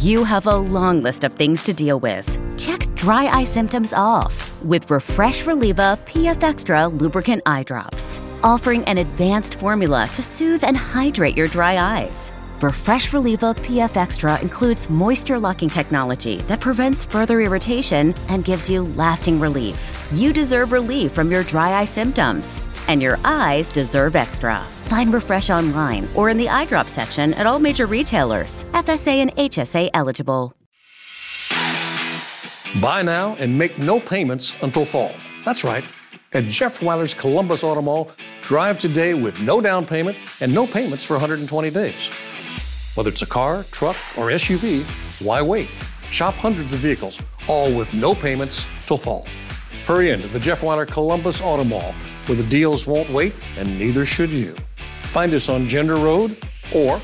You have a long list of things to deal with. Check dry eye symptoms off with Refresh Relieva PF Extra Lubricant Eye Drops, offering an advanced formula to soothe and hydrate your dry eyes. Refresh Relieva PF Extra includes moisture-locking technology that prevents further irritation and gives you lasting relief. You deserve relief from your dry eye symptoms, and your eyes deserve extra. Find Refresh online or in the eye drop section at all major retailers. FSA and HSA eligible. Buy now and make no payments until fall. That's right. At Jeff Weiler's Columbus Auto Mall, drive today with no down payment and no payments for 120 days. Whether it's a car, truck, or SUV, why wait? Shop hundreds of vehicles, all with no payments till fall. Hurry into the Jeff Weiler Columbus Auto Mall, where the deals won't wait and neither should you. Find us on Gender Road or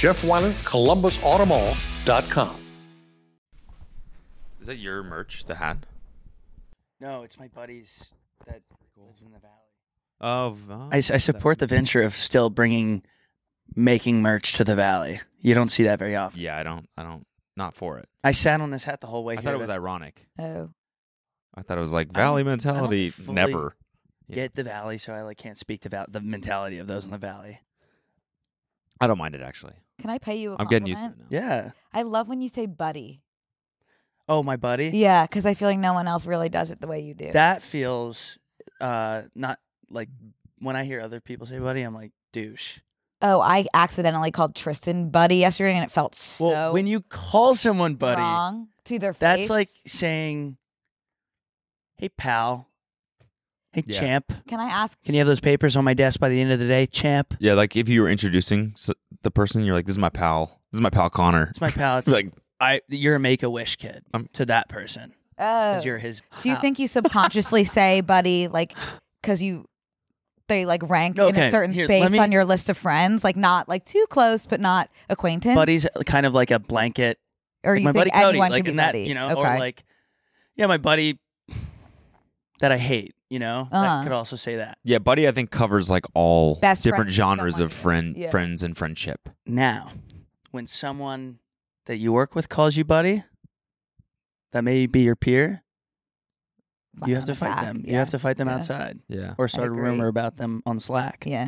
JeffWeilerColumbusAutomall.com. Is that your merch, the hat? No, it's my buddy's that lives in the valley. Oh, I support the venture of still making merch to the valley. You don't see that very often. Yeah, I don't, not for it. I sat on this hat the whole way I here. thought it was ironic. Oh. I thought it was like valley mentality. fully Never. Get the valley, so I can't speak to the mentality of those in the valley. I don't mind it, actually. Can I pay you a I'm compliment? getting used to it now. Yeah. I love when you say buddy. Oh, my buddy? Yeah, because I feel like no one else really does it the way you do. That feels not like when I hear other people say buddy, I'm like, douche. Oh, I accidentally called Tristan buddy yesterday, and it felt so Well, when you call someone buddy, wrong to their face. that's like saying, hey, pal. Hey, Yeah. champ. Can I ask? Can you have those papers on my desk by the end of the day, champ? Yeah, like if you were introducing the person, you're like, this is my pal. This is my pal Connor. It's my pal. It's It's like, you're a Make-A-Wish kid to that person. Oh, Because you're his do you pal. think you subconsciously say buddy like because they like rank in Okay, a certain here, space let me- on your list of friends, like not like too close, but not acquaintance? Buddy's kind of like a blanket. or Like you my think buddy Cody, anyone like can be in that, buddy? you know, okay. or like, yeah, my buddy that I hate, you know, Uh-huh. that could also say that. yeah, buddy, I think covers like all Best different friends, you don't genres want of to- friends yeah. and friendship. Now, when someone that you work with calls you buddy, that may be your peer, you have to fight them. You have to fight them Yeah. outside Yeah. or start a agree. rumor about them on Slack. Yeah.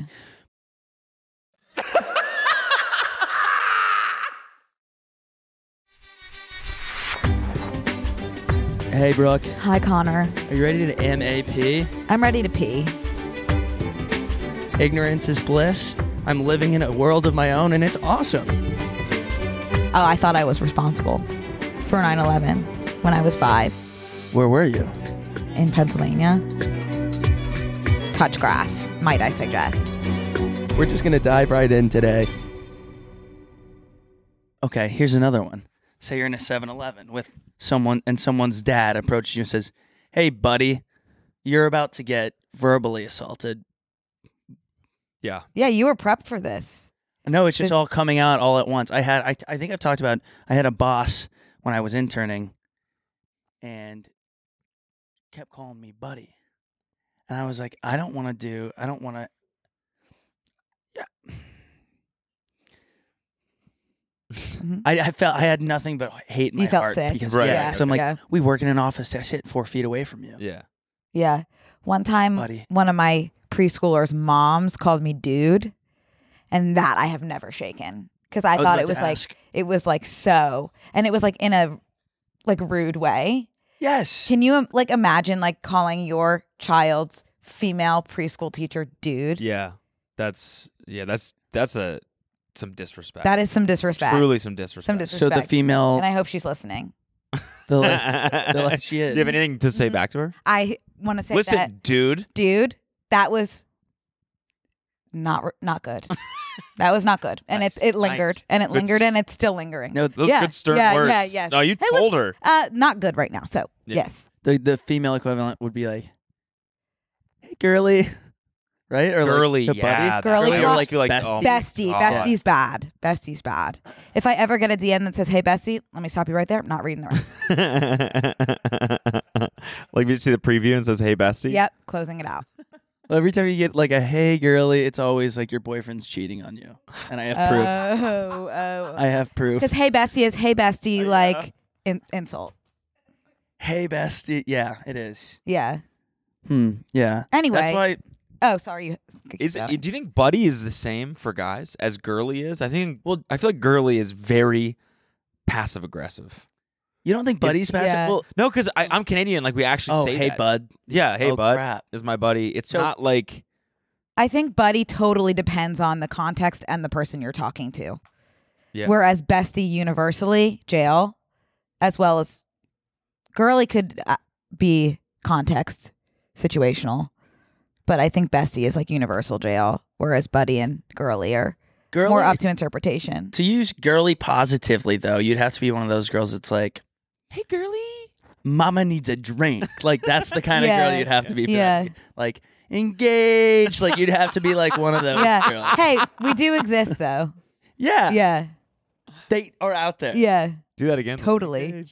Hey, Brooke, Hi, Connor. are you ready to MAP? I'm ready to pee. Ignorance is bliss. I'm living in a world of my own, and it's awesome. Oh, I thought I was responsible for 9/11 when I was 5 Where were you? in Pennsylvania. Touch grass, might I suggest. We're just going to dive right in today. Okay, here's another one. Say you're in a 7-Eleven with someone, and someone's dad approaches you and says, hey, buddy, you're about to get verbally assaulted. Yeah. Yeah, you were prepped for this. No, it's just all coming out all at once. I think I've talked about, I had a boss when I was interning and kept calling me buddy. And I was like, I don't want to. Yeah. I felt I had nothing but hate in my You felt heart sick. because Right, yeah, right, so I'm like, yeah. we work in an office. I sit 4 feet away from you. Yeah. Yeah. One time, Buddy. one of my preschoolers' moms called me dude, and that I have never shaken because I was thought about it was to like ask. it was like so, and it was like in a like rude way. Yes. Can you like imagine like calling your child's female preschool teacher dude? Yeah. That's some disrespect. That is some disrespect. Truly some disrespect. Some So the disrespect. female, And I hope she's listening. she is. Do you have anything to say back to her? I want to say Listen, that, dude. dude, that was not good. That was not good, and Nice. it lingered, Nice. and it Good lingered, s- and it's still lingering. No, those Yeah, good stern yeah, words. yeah, yes. No, you Hey, told her. Not good right now. So Yeah. yes, The female equivalent would be like, hey, girly. Right? Or Girly, like, to yeah. buddy. Girly I crush. always feel like, Bestie. oh my bestie, God. bestie's bad. Bestie's bad. If I ever get a DM that says, "Hey, bestie," let me stop you right there. I'm not reading the rest. Like, you see the preview and says, hey, bestie? Yep, closing it out. Every time you get like a hey girly, it's always like your boyfriend's cheating on you, and I have proof. I have proof. Because hey bestie is hey bestie, like insult. Hey bestie, yeah, it is. Yeah. Yeah. Anyway. That's why. Oh, sorry. Do you think buddy is the same for guys as girly is? I think. Well, I feel like girly is very passive aggressive. You don't think buddy's passive? Yeah. Well, No, because I'm Canadian. Like we actually say hey that. bud. Yeah, hey Oh, bud crap. is my buddy. It's So- not like I think buddy totally depends on the context and the person you're talking to. yeah. Whereas bestie universally, jail, as well as girly could be context situational. But I think bestie is like universal jail, whereas buddy and girly are Girly, more up to interpretation. to use girly positively, though, you'd have to be one of those girls that's like, hey, girly, mama needs a drink. Like, that's the kind of Yeah. girl you'd have to be. For Yeah. that. Like, engaged. Like, you'd have to be like one of those Yeah. girls. Hey, we do exist though. Yeah. Yeah. They are out there. Yeah. do that again. Totally.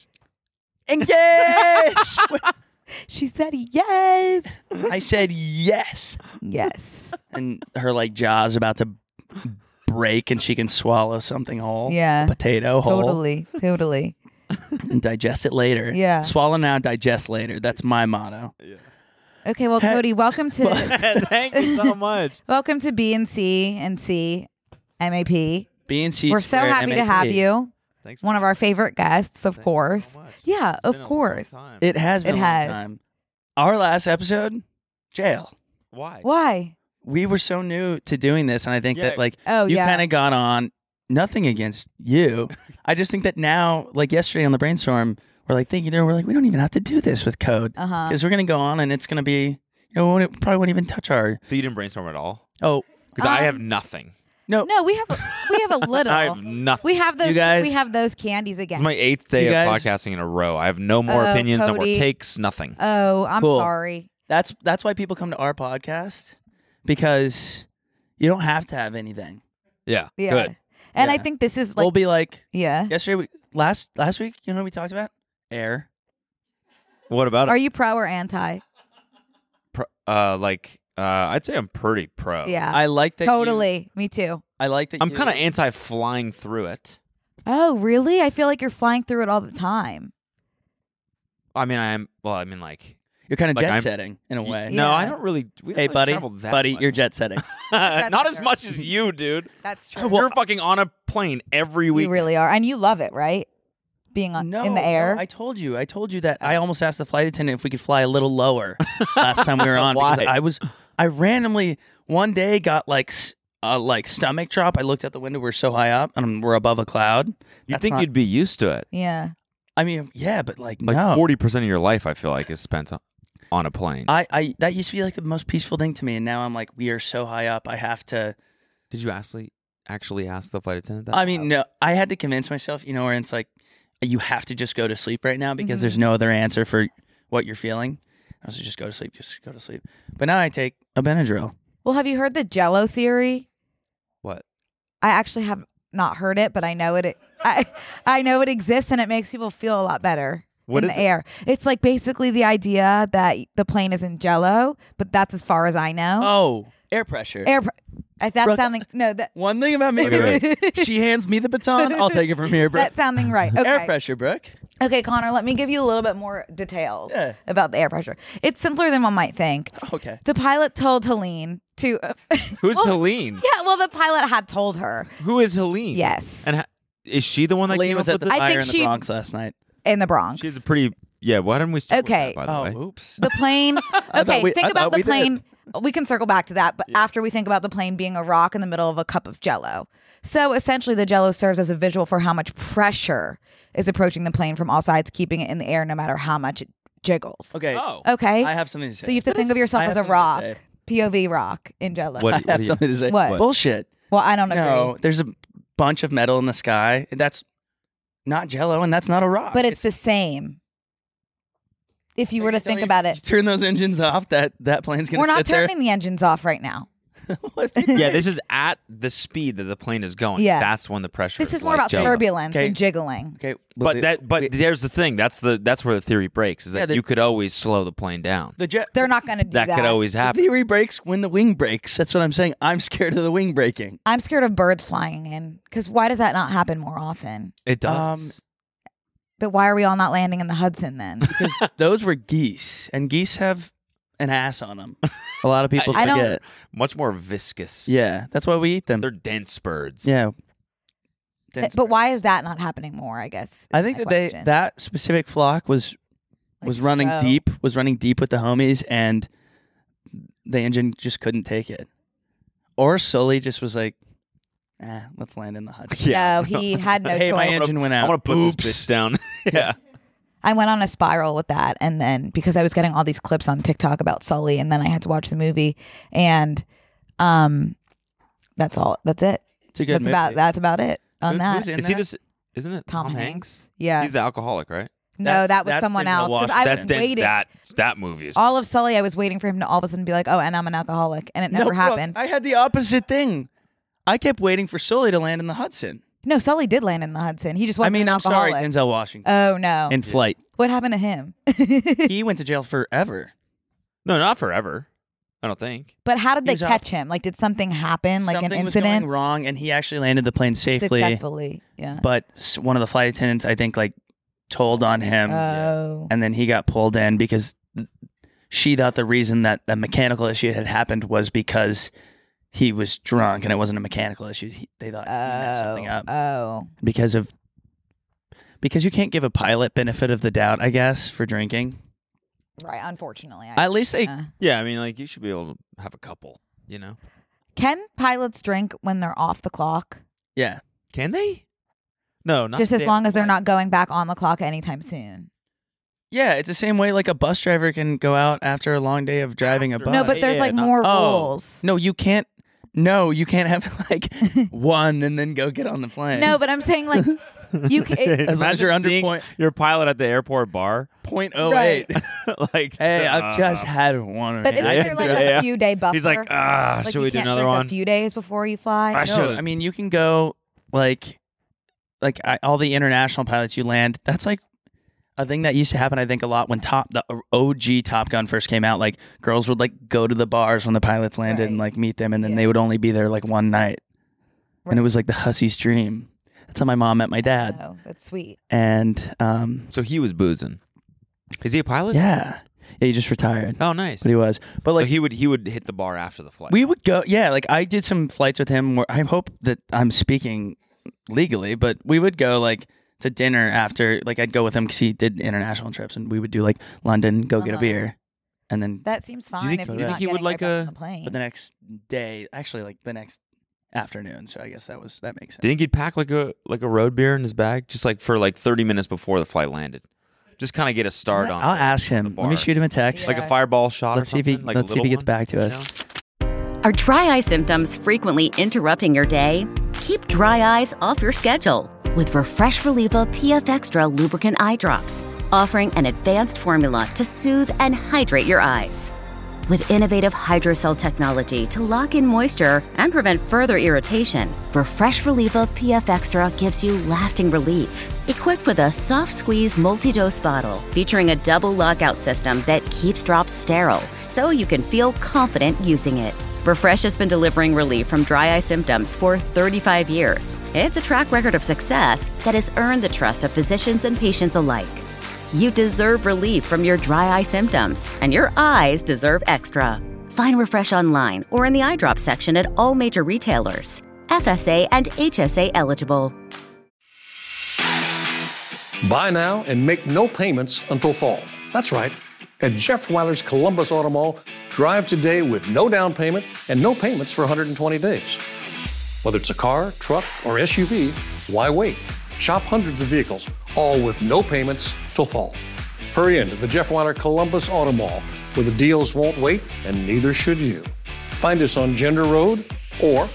Engaged. She said yes. I said yes. Yes. And her, like, jaw's about to break and she can swallow something whole. Yeah. A potato whole. Totally. Totally. And digest it later. Yeah. Swallow now, digest later. That's my motto. Okay, well, Cody, welcome to Thank you so much. welcome to B&C and C MAP. B&C We're so squared happy to MAP. have you. Thanks. One of our favorite guests, of course. so much. Yeah, It's of been a long course. time. It has been It a long has. time. Our last episode, jail. Why? Why? We were so new to doing this, and I think Yeah. that like Oh, you yeah. kind of got on. Nothing against you. I just think that now, like yesterday on the brainstorm, we're like thinking there, we're like, we don't even have to do this with code Uh-huh. because we're gonna go on and it's gonna be, you know, it probably won't even touch our. So you didn't brainstorm at all? Oh Because I have nothing. no, No, we have a little. I have nothing. We have those. You guys- we have those candies again. It's my 8th day You of guys- podcasting in a row. I have no more Oh, opinions, no more Cody. takes, nothing. Oh, I'm Cool. sorry. that's why people come to our podcast because you don't have to have anything. Yeah. Yeah. Good. And I Yeah. think this is like We'll be like yeah. yesterday. Last week, you know what we talked about? Air. What about Are it? you pro or anti? I'd say I'm pretty pro. Yeah. I like that. Totally. Me too. I like that. I'm you- kind of anti-flying through it. Oh, really? I feel like you're flying through it all the time. I mean, I am. Well, I mean, like. You're kind of Like, jet I'm- setting in a way. No, Yeah. I don't really. We don't Hey, really buddy, travel that buddy, much. you're jet setting. Not as better. much as you, dude. That's true. You're fucking on a plane every week. You really are, and you love it, right? Being on, No, in the air. no, I told you that I almost asked the flight attendant if we could fly a little lower last time we were on. Why? Because I randomly one day got like stomach drop. I looked out the window. We're so high up, and we're above a cloud. You That's think not- you'd be used to it? Yeah. I mean, yeah, but like Like no. 40% of your life, I feel like, is spent on a plane. I that used to be like the most peaceful thing to me, and now I'm like, we are so high up. I have to. Did you actually ask the flight attendant that? I mean, no, I had to convince myself, where it's like, you have to just go to sleep right now because Mhm. there's no other answer for what you're feeling. I was like, just go to sleep, just go to sleep. But now I take a Benadryl. Well, have you heard the Jello theory? What? I actually have not heard it, but I know it. I know it exists, and it makes people feel a lot better What in is the it? air. It's like basically the idea that the plane is in Jello, but that's as far as I know. Oh, air pressure. That's Brooke, sounding no. One thing about me, Okay, she hands me the baton. I'll take it from here, Brooke. That's sounding right. Okay. Air pressure, Brooke. Okay, Connor, let me give you a little bit more details Yeah. about the air pressure. It's simpler than one might think. Okay. The pilot told Helene to. Who's well, Helene? Yeah, well, the pilot had told her. Who is Helene? Yes, And is she the one that Helene came was up at with the it? I fire think in the she- Bronx last night. in the Bronx. She's a pretty. Yeah. Why didn't we start Okay. with that, by the way? Oops. The plane. Okay, we- think I about thought the we did. plane. We can circle back to that, but after we think about the plane being a rock in the middle of a cup of Jello. So essentially, the Jello serves as a visual for how much pressure is approaching the plane from all sides, keeping it in the air no matter how much it jiggles. Okay. Oh. Okay, I have something to say. so you have to think of yourself I as have a something to rock, say. POV rock in Jello. What- I have do you- something to say. What? Bullshit. Well, I don't agree. No, there's a bunch of metal in the sky. That's not Jello, and that's not a rock. But it's the same. If you were to think about it, Turn those engines off. That plane's gonna. we're not sit there. turning the engines off right now. Yeah, this is at the speed that the plane is going. Yeah. That's when the pressure. This is more like about Jell-O. turbulence Okay. than jiggling. Okay, But there's the thing. That's where the theory breaks. Is that Yeah, you could always slow the plane down. the jet. They're not going to do that. That could always The happen. theory breaks when the wing breaks. That's what I'm saying. I'm scared of the wing breaking. I'm scared of birds flying in because why does that not happen more often? It does. But why are we all not landing in the Hudson then? Because those were geese, and geese have an ass on them. A lot of people I don't- forget. Much more viscous. Yeah, that's why we eat them. They're dense birds. Yeah. But why is that not happening more? I guess. I is think my that question. that specific flock was Like, running so- deep, was running deep with the homies, and the engine just couldn't take it. Or Sully just was like, let's land in the Hudson. Yeah. No, he had no Hey, my choice. engine went out. I'm gonna put Oops. this bitch down. Yeah. I went on a spiral with that, and then because I was getting all these clips on TikTok about Sully, and then I had to watch the movie, and that's all. That's it. It's a good movie. That's about it on Who's that. in Is he that? this? Isn't it Tom Hanks. Yeah. He's the alcoholic, right? No, that was that's someone Denzel else. Because I Washington. was waiting. That movie is. All of Sully, I was waiting for him to all of a sudden be like, "Oh, and I'm an alcoholic," and it never No, bro, happened. I had the opposite thing. I kept waiting for Sully to land in the Hudson. No, Sully did land in the Hudson. He just I wasn't mean, an I'm sorry, alcoholic. Denzel Washington. Oh no! In flight. What happened to him? He went to jail forever. No, not forever. I don't think. But how did He they was out- catch him? Like, did something happen? Like Something an was incident? going wrong, and he actually landed the plane safely. Successfully. Yeah. But one of the flight attendants, I think, like told on him, Oh. and then he got pulled in because she thought the reason that the mechanical issue had happened was because he was drunk, and it wasn't a mechanical issue. They thought he messed something up Oh. because you can't give a pilot benefit of the doubt, I guess, for drinking. Right. Unfortunately. At least they. Yeah, I mean, like you should be able to have a couple. You know? Can pilots drink when they're off the clock? Yeah. Can they? No, not Just as they- long as they're not going back on the clock anytime soon. Yeah, it's the same way like a bus driver can go out after a long day of driving a bus. No, but there's yeah, like not- more Oh. rules. No, you can't. No, you can't have like one and then go get on the plane. No, but I'm saying like you can. As long as you're under seeing point- your pilot at the airport bar. 0.08. Like, Hey, I've just had one. But isn't I there like Yeah. a few day buffer? He's like, Like, should you we do can't another drink one? a few days before you fly? I No, should. I mean, you can go like all the international pilots you land. That's like a thing that used to happen. I think a lot when the OG Top Gun first came out. Like girls would like go to the bars when the pilots landed and Right. like meet them, and then Yeah. they would only be there like one night, and Right. it was like the hussy's dream. That's how my mom met my dad, Oh, that's sweet. and So he was boozing. Is he a pilot? yeah, he just retired, Oh, nice. but he was. But So like he would hit the bar after the flight. we would go, yeah. Like I did some flights with him. Where I hope that I'm speaking legally, but we would go like to dinner after. Like I'd go with him because he did international trips, and we would do like London, go get a Uh-huh. beer, and then That seems fine. think- if do you're you think not he would getting like right back on a- the plane. but the next day, actually like the next afternoon. So I guess that makes sense. Do you think he'd pack like a road beer in his bag, just like for like 30 minutes before the flight landed? Just kind of get a start on. I'll ask the him. Let me bar. shoot him a text. Like Yeah. a fireball shot. Let's or see if he something, like a let's see if he little gets one, back to you us. know? Are dry eye symptoms frequently interrupting your day? Keep dry eyes off your schedule with Refresh Reliever PF Extra Lubricant Eye Drops, offering an advanced formula to soothe and hydrate your eyes. With innovative hydrocell technology to lock in moisture and prevent further irritation, Refresh Reliever PF Extra gives you lasting relief. Equipped with a soft squeeze multi-dose bottle featuring a double lockout system that keeps drops sterile, so you can feel confident using it. Refresh has been delivering relief from dry eye symptoms for 35 years. It's a track record of success that has earned the trust of physicians and patients alike. You deserve relief from your dry eye symptoms, and your eyes deserve extra. Find Refresh online or in the eye drop section at all major retailers. FSA and HSA eligible. Buy now and make no payments until fall. That's right. At Jeff Weiler's Columbus Auto Mall, drive today with no down payment and no payments for 120 days. Whether it's a car, truck, or SUV, why wait? Shop hundreds of vehicles, all with no payments till fall. Hurry into the Jeff Weiler Columbus Auto Mall, where the deals won't wait and neither should you. Find us on Gender Road or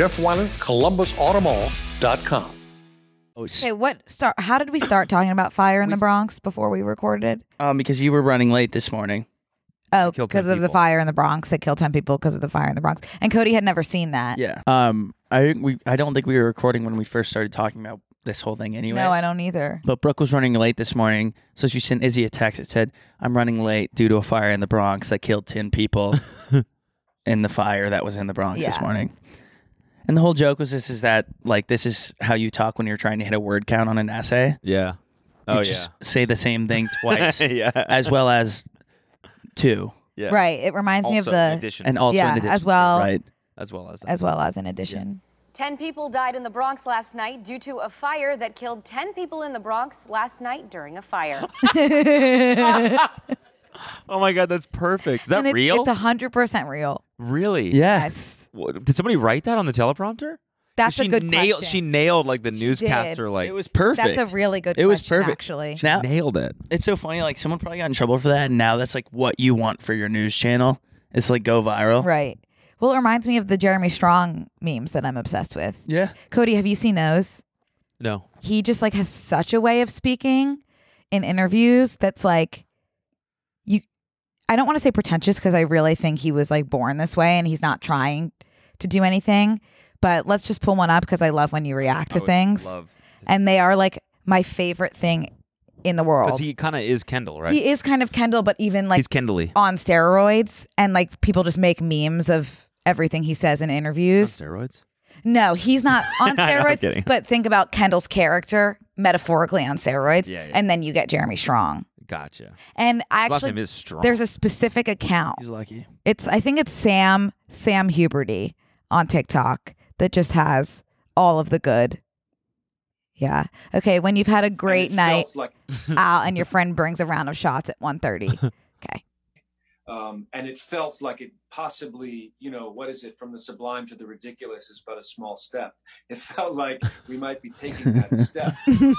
JeffWeilerColumbusAutomall.com. Okay, how did we start talking about fire in the Bronx before we recorded? Because you were running late this morning. Oh, Killed 10 because of the people. fire in the Bronx. They killed 10 people because of the fire in the Bronx. And Cody had never seen that. Yeah. I don't think we were recording when we first started talking about this whole thing anyway. No, I don't either. But Brooke was running late this morning, so she sent Izzy a text that said, "I'm running late due to a fire in the Bronx that killed 10 people in the fire that was in the Bronx this Yeah. morning." And the whole joke was this is how you talk when you're trying to hit a word count on an essay. Yeah. You Oh, just say the same thing twice yeah. as well as two. Yeah. Right. It reminds me of Also, in the addition And to- also Yeah, in addition as well. to, right? as well as that. as well as in addition. 10 people died in the Bronx last night due to a fire that killed 10 people in the Bronx last night during a fire. Oh my God, that's perfect. Is that And real? It's 100% real. Really? Yeah. Yes. Did somebody write that on the teleprompter? That's she a good nailed. question. She nailed like the newscaster. Like It was perfect. That's a really good It was question, perfect. actually. Now, nailed it. it's so funny. Like someone probably got in trouble for that, and now that's like what you want for your news channel. It's like go viral. Right. Well, it reminds me of the Jeremy Strong memes that I'm obsessed with. Yeah. Cody, have you seen those? No. He just like has such a way of speaking in interviews that's like I don't want to say pretentious because I really think he was like born this way and he's not trying to do anything. But let's just pull one up because I love when you react to things. And they are like my favorite thing in the world. Because he kind of is Kendall, right? He is kind of Kendall, but even like He's Kendall-y. on steroids, and like people just make memes of everything he says in On interviews. steroids. No, he's not on I'm steroids. kidding. But think about Kendall's character metaphorically on steroids, Yeah, yeah. and then you get Jeremy Strong. Gotcha. And I His last actually, name is Strong. there's a specific account. He's lucky. I think it's Sam Huberty on TikTok that just has all of the good. Yeah. Okay. When you've had a great night out and your friend brings a round of shots at 1:30. Okay. And it felt like it possibly, what is it, from the sublime to the ridiculous is but a small step. It felt like we might be taking that step.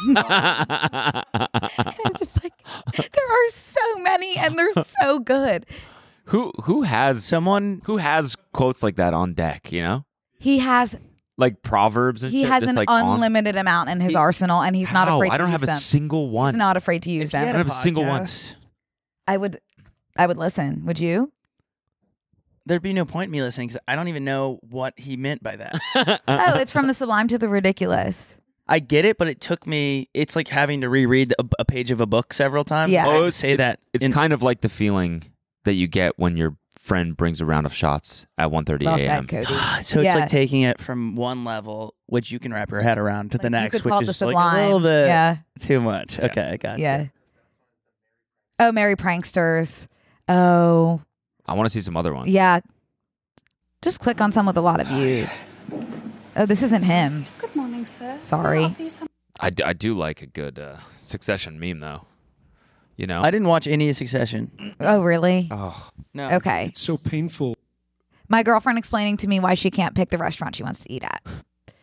It's just like there are so many and they're so good. who has quotes like that on deck? You know, He has like proverbs and he shit. has that's an like on- unlimited amount in his arsenal, and he's not How? afraid to I don't use have them. a single one. He's not afraid to use If he had them. I don't have a single one. podcast, I would listen. Would you? There'd be no point in me listening because I don't even know what he meant by that. Oh, it's from the sublime to the ridiculous. I get it, but it took me. It's like having to reread a page of a book several times. Yeah. I had to Oh, say that. It's kind of like the feeling that you get when your friend brings a round of shots at 1:30 Well a.m. said, Cody. So it's Yeah. like taking it from one level, which you can wrap your head around, to the Like, next, you could call which it is the like sublime. a little bit Yeah. too much. Okay, I got Yeah. Oh, Merry Pranksters. Oh, I want to see some other ones. yeah. Just click on some with a lot of views. Oh, this isn't him. Good morning, sir. Sorry. Can I offer you some- I do like a good Succession meme though. You know. I didn't watch any of Succession. Oh, really? Oh, No. Okay. It's so painful. My girlfriend explaining to me why she can't pick the restaurant she wants to eat at.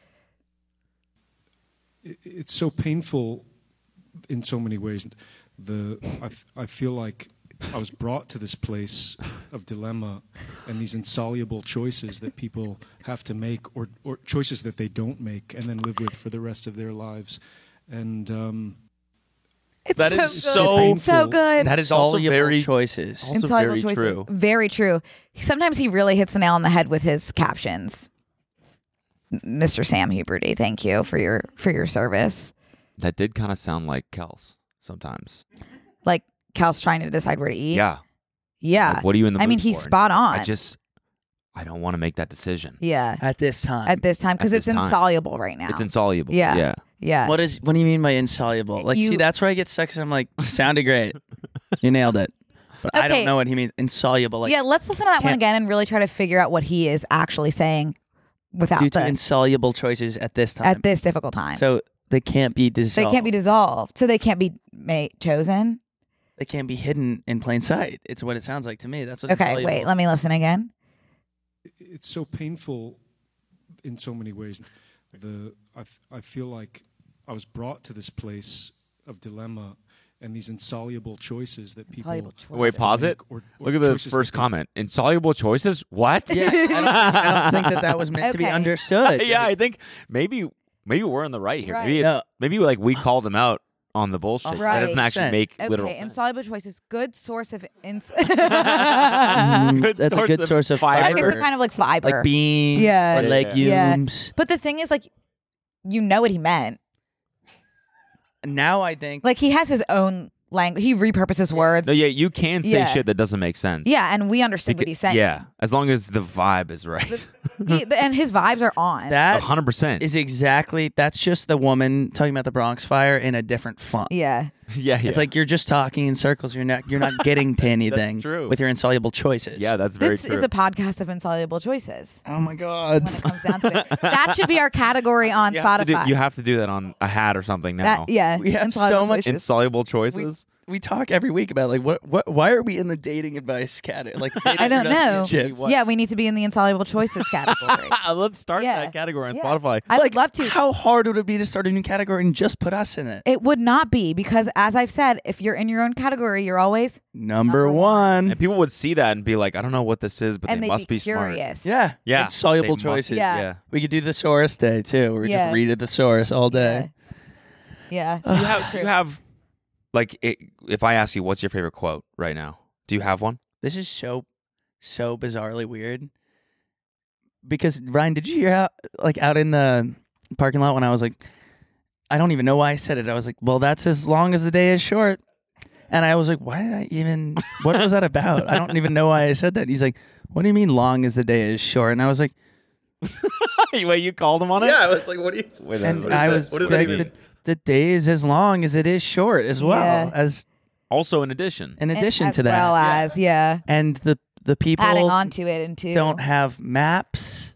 It's so painful in so many ways. I feel like I was brought to this place of dilemma and these insoluble choices that people have to make, or choices that they don't make and then live with for the rest of their lives. And It's That so is good. so- It's so good. that is also Soluble very choices. also Insoluble very choices. true. Very true. Sometimes he really hits the nail on the head with his captions. Mr. Sam Huberty, thank you for your service. That did kind of sound like Kels sometimes. Like Cal's trying to decide where to eat. Yeah. Yeah. Like, what are you in the I mood mean, he's for? spot on. I don't want to make that decision. Yeah. At this time. At this time, because At it's this time. insoluble right now. It's insoluble. Yeah. Yeah. Yeah. What do you mean by insoluble? Like, You- see, that's where I get stuck. 'Cause I'm like, sounded great. You nailed it. But I Okay. don't know what he means. Insoluble. Like, yeah, let's listen to that one can't- again and really try to figure out what he is actually saying without due to the insoluble choices at this time. at this difficult time. So they can't be they dissolved. can't be dissolved. So they can't be chosen. They can't be hidden in plain sight. It's what it sounds like to me. That's what. Okay, insoluble- wait, let me listen again. it's so painful in so many ways. I feel like I was brought to this place of dilemma and these insoluble choices that people Insoluble choices. Wait, pause it. or Look at the choices first that they- comment. Insoluble choices? What? Yeah, I don't think that was meant to be Okay. understood. yeah, I think maybe we're in the right here. Right. Maybe No. maybe like we called him out on the bullshit. That Right. doesn't actually make literal Okay, sense. insoluble choices, good source of That's a good source of I fiber. guess they're kind of like fiber. Like beans Yeah. or Yeah. legumes. But the thing is, like, you know what he meant. Now I think Like, he has his own language. He repurposes words. No, yeah, you can say Yeah. shit that doesn't make sense. Yeah, and we understood what Beca- he's saying. Yeah, as long as the vibe is right. And his vibes are on. that 100%. is exactly, that's just the woman talking about the Bronx fire in a different font. Yeah. yeah. It's like you're just talking in circles. You're not getting to anything true. with your insoluble choices. yeah, that's very This true. is a podcast of insoluble choices Oh my god. when it comes down to it. That should be our category on you have, to Spotify. do, you have to do that on a hat or something now. That, yeah. We have insoluble so much choices. Insoluble choices. We talk every week about like what why are we in the dating advice category? Like I don't know. relationships? Yeah, we need to be in the insoluble choices category. Let's start Yeah. that category on Yeah. Spotify. I would love to. How hard would it be to start a new category and just put us in it? It would not be because, as I've said, if you're in your own category, you're always Number Number one. And people would see that and be like, I don't know what this is, but and they they'd must be smart. curious. Yeah. Yeah. Insoluble They must- choices. Yeah. We could do the thesaurus day too. Where we Yeah. just read a thesaurus all day. Yeah. You have like if I ask you what's your favorite quote right now, do you have one? This is so bizarrely weird. Because Ryan, did you hear how out in the parking lot when I was like, I don't even know why I said it. I was like, well, that's as long as the day is short. And I was like, why did I even, what was that about? I don't even know why I said that. He's like, what do you mean long as the day is short? And I was like, Wait, you called him on it? Yeah, I was like, what do you? Wait, and what is I that? was What does that like, mean? the day is as long as it is short as well, Yeah. as Also, in addition, in addition as to that. well as And the people adding on to it into don't have maps.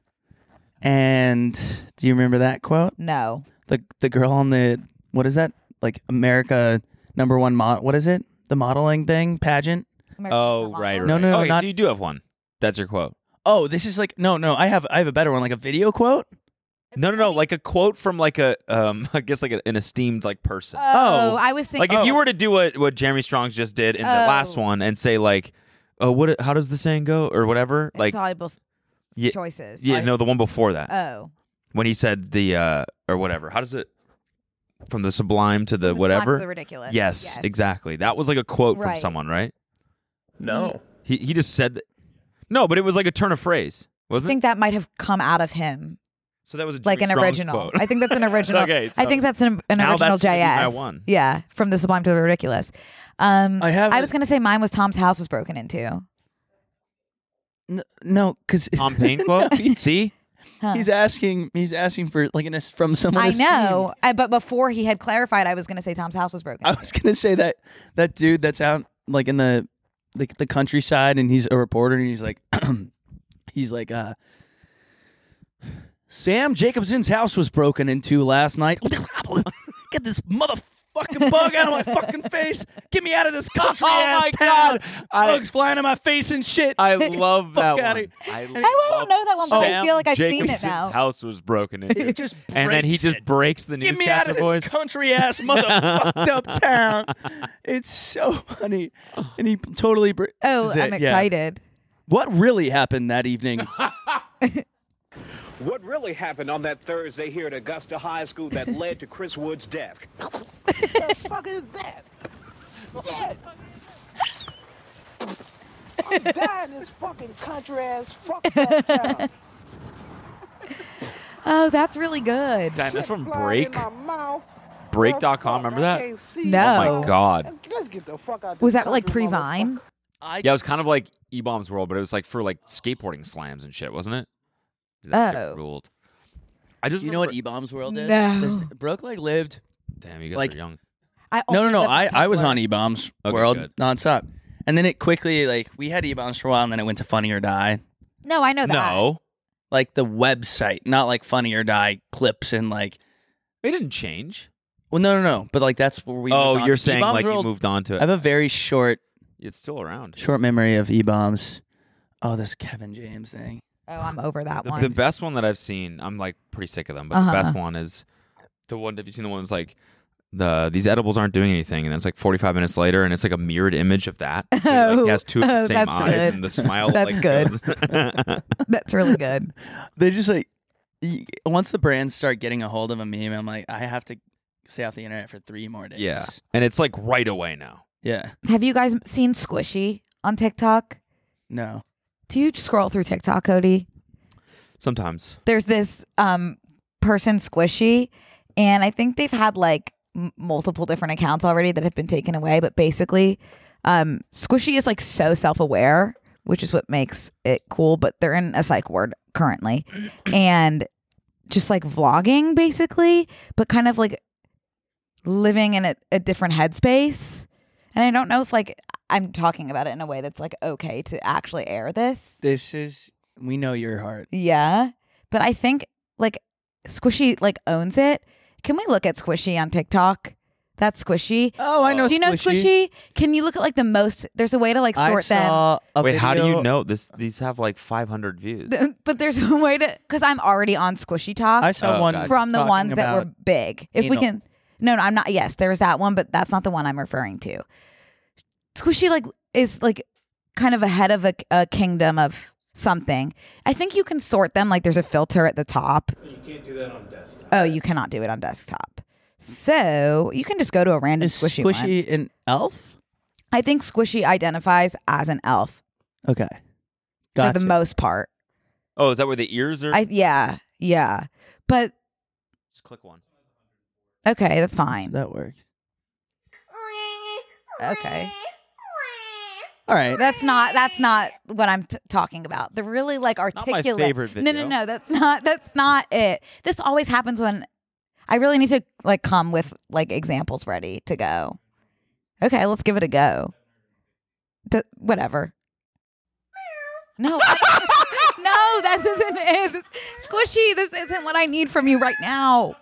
And do you remember that quote? no. The girl on the, what is that? Like America #1 what is it? The modeling thing pageant? oh right, right. No, no, no, okay, not- so you do have one. That's your quote. Oh, this is like no. I have a better one, like a video quote. No, like a quote from like a I guess like an esteemed like person. Oh, I was thinking. Like if you were to do what Jeremy Strong's just did in the last Oh. one and say like, oh, how does the saying go or whatever? Like, insoluble Yeah, choices. yeah, no, the one before that Oh. when he said the or whatever. How does it from the sublime to the From the whatever? sublime to the ridiculous. Yes, exactly. That was like a quote from Right. someone, right? No. He just said that. No, but it was like a turn of phrase, I wasn't think it? that might have come out of him, So that was a like Jimmy an Strong's original. quote. I think that's an original. Okay, I so think that's an now original that's gonna be my JS. one. Yeah, from the sublime to the ridiculous. I was gonna say mine was Tom's house was broken into. No, because Tom Paine quote. See, Huh. he's asking for like from someone. I esteemed. know, but before he had clarified, I was gonna say Tom's house was broken. I was gonna say that dude that's out like in the countryside and he's a reporter and he's like Sam Jacobson's house was broken into last night. Get this motherfucking bug out of my fucking face. Get me out of this country. Oh my town. God. Bugs flying in my face and shit. I love that Fuck outta one. here. I don't know that one, but I feel like I've seen it Jacobson's now. house was broken into. It just And then he breaks just it. breaks the Get me out newscaster of voice. this country ass motherfucked up town. It's so funny. And he totally Oh, this is I'm it, yeah. excited. What really happened that evening? What really happened on that Thursday here at Augusta High School that led to Chris Wood's death? What the fuck is that? Shit! I'm dying in this fucking country ass fucked up town. Oh, that's really good. Damn, that's from Flying Break. in my mouth. Break.com. Remember that? No. Oh my God. Let's get the fuck out. Was that like pre-Vine? Yeah, it was kind of like E-Bomb's World, but it was like for like skateboarding slams and shit, wasn't it? Dude, that shit Oh. ruled. I just You know what remember- E-Bombs World is? No. Brooke lived. Damn, you guys like- are young. I No. only lived in I was Tumblr. on E-Bombs Okay, World good. nonstop. And then it quickly, we had E-Bombs for a while, and then it went to Funny or Die. No, I know that. No, Like the website, not like Funny or Die clips and like. they didn't change. Well, no. But like that's where we. Oh, moved on you're to. saying E-Bombs like World, you moved on to I it. have a very short It's still around. memory of E-Bombs. Oh, this Kevin James thing. Oh, I'm over that one. The best one that I've seen, I'm like pretty sick of them, but the best one is the one. Have you seen the ones like these edibles aren't doing anything, and then it's like 45 minutes later, and it's like a mirrored image of that. So he has two of the same that's eyes, good. and the smile. That's like, good. goes- That's really good. They just once the brands start getting a hold of a meme, I'm like, I have to stay off the internet for 3 more days. Yeah, and it's like right away now. Yeah. Have you guys seen Squishy on TikTok? No. Do you scroll through TikTok, Cody? Sometimes. There's this person Squishy, and I think they've had like multiple different accounts already that have been taken away, but basically Squishy is like so self-aware, which is what makes it cool, but they're in a psych ward currently and just like vlogging basically, but kind of like living in a different headspace. And I don't know if like I'm talking about it in a way that's like okay to actually air this. We know your heart. Yeah. But I think like Squishy like owns it. Can we look at Squishy on TikTok? That's Squishy. Oh, I know. Do you know Squishy? Can you look at like the most? There's a way to like sort them. Wait, how do you know this? These have like 500 views. But there's a way to, because I'm already on Squishy Talk. I saw one from the ones that were about big. If we anal. can, no, I'm not. Yes, there's that one, but that's not the one I'm referring to. Squishy like is like kind of ahead of a kingdom of something. I think you can sort them. Like there's a filter at the top. You can't do that on desktop. Oh, you cannot do it on desktop. So you can just go to a random Is Squishy Squishy one. an elf? I think Squishy identifies as an elf Okay. for Gotcha. the most part. Oh, is that where the ears are? Yeah. But Just click one. okay, that's fine. That works. Okay. All right. That's not what I'm talking about. The really like articulate. favorite video. No, that's not it. This always happens when I really need to like come with like examples ready to go. Okay, let's give it a go. Whatever. No, no, that isn't it. Squishy, this isn't what I need from you right now.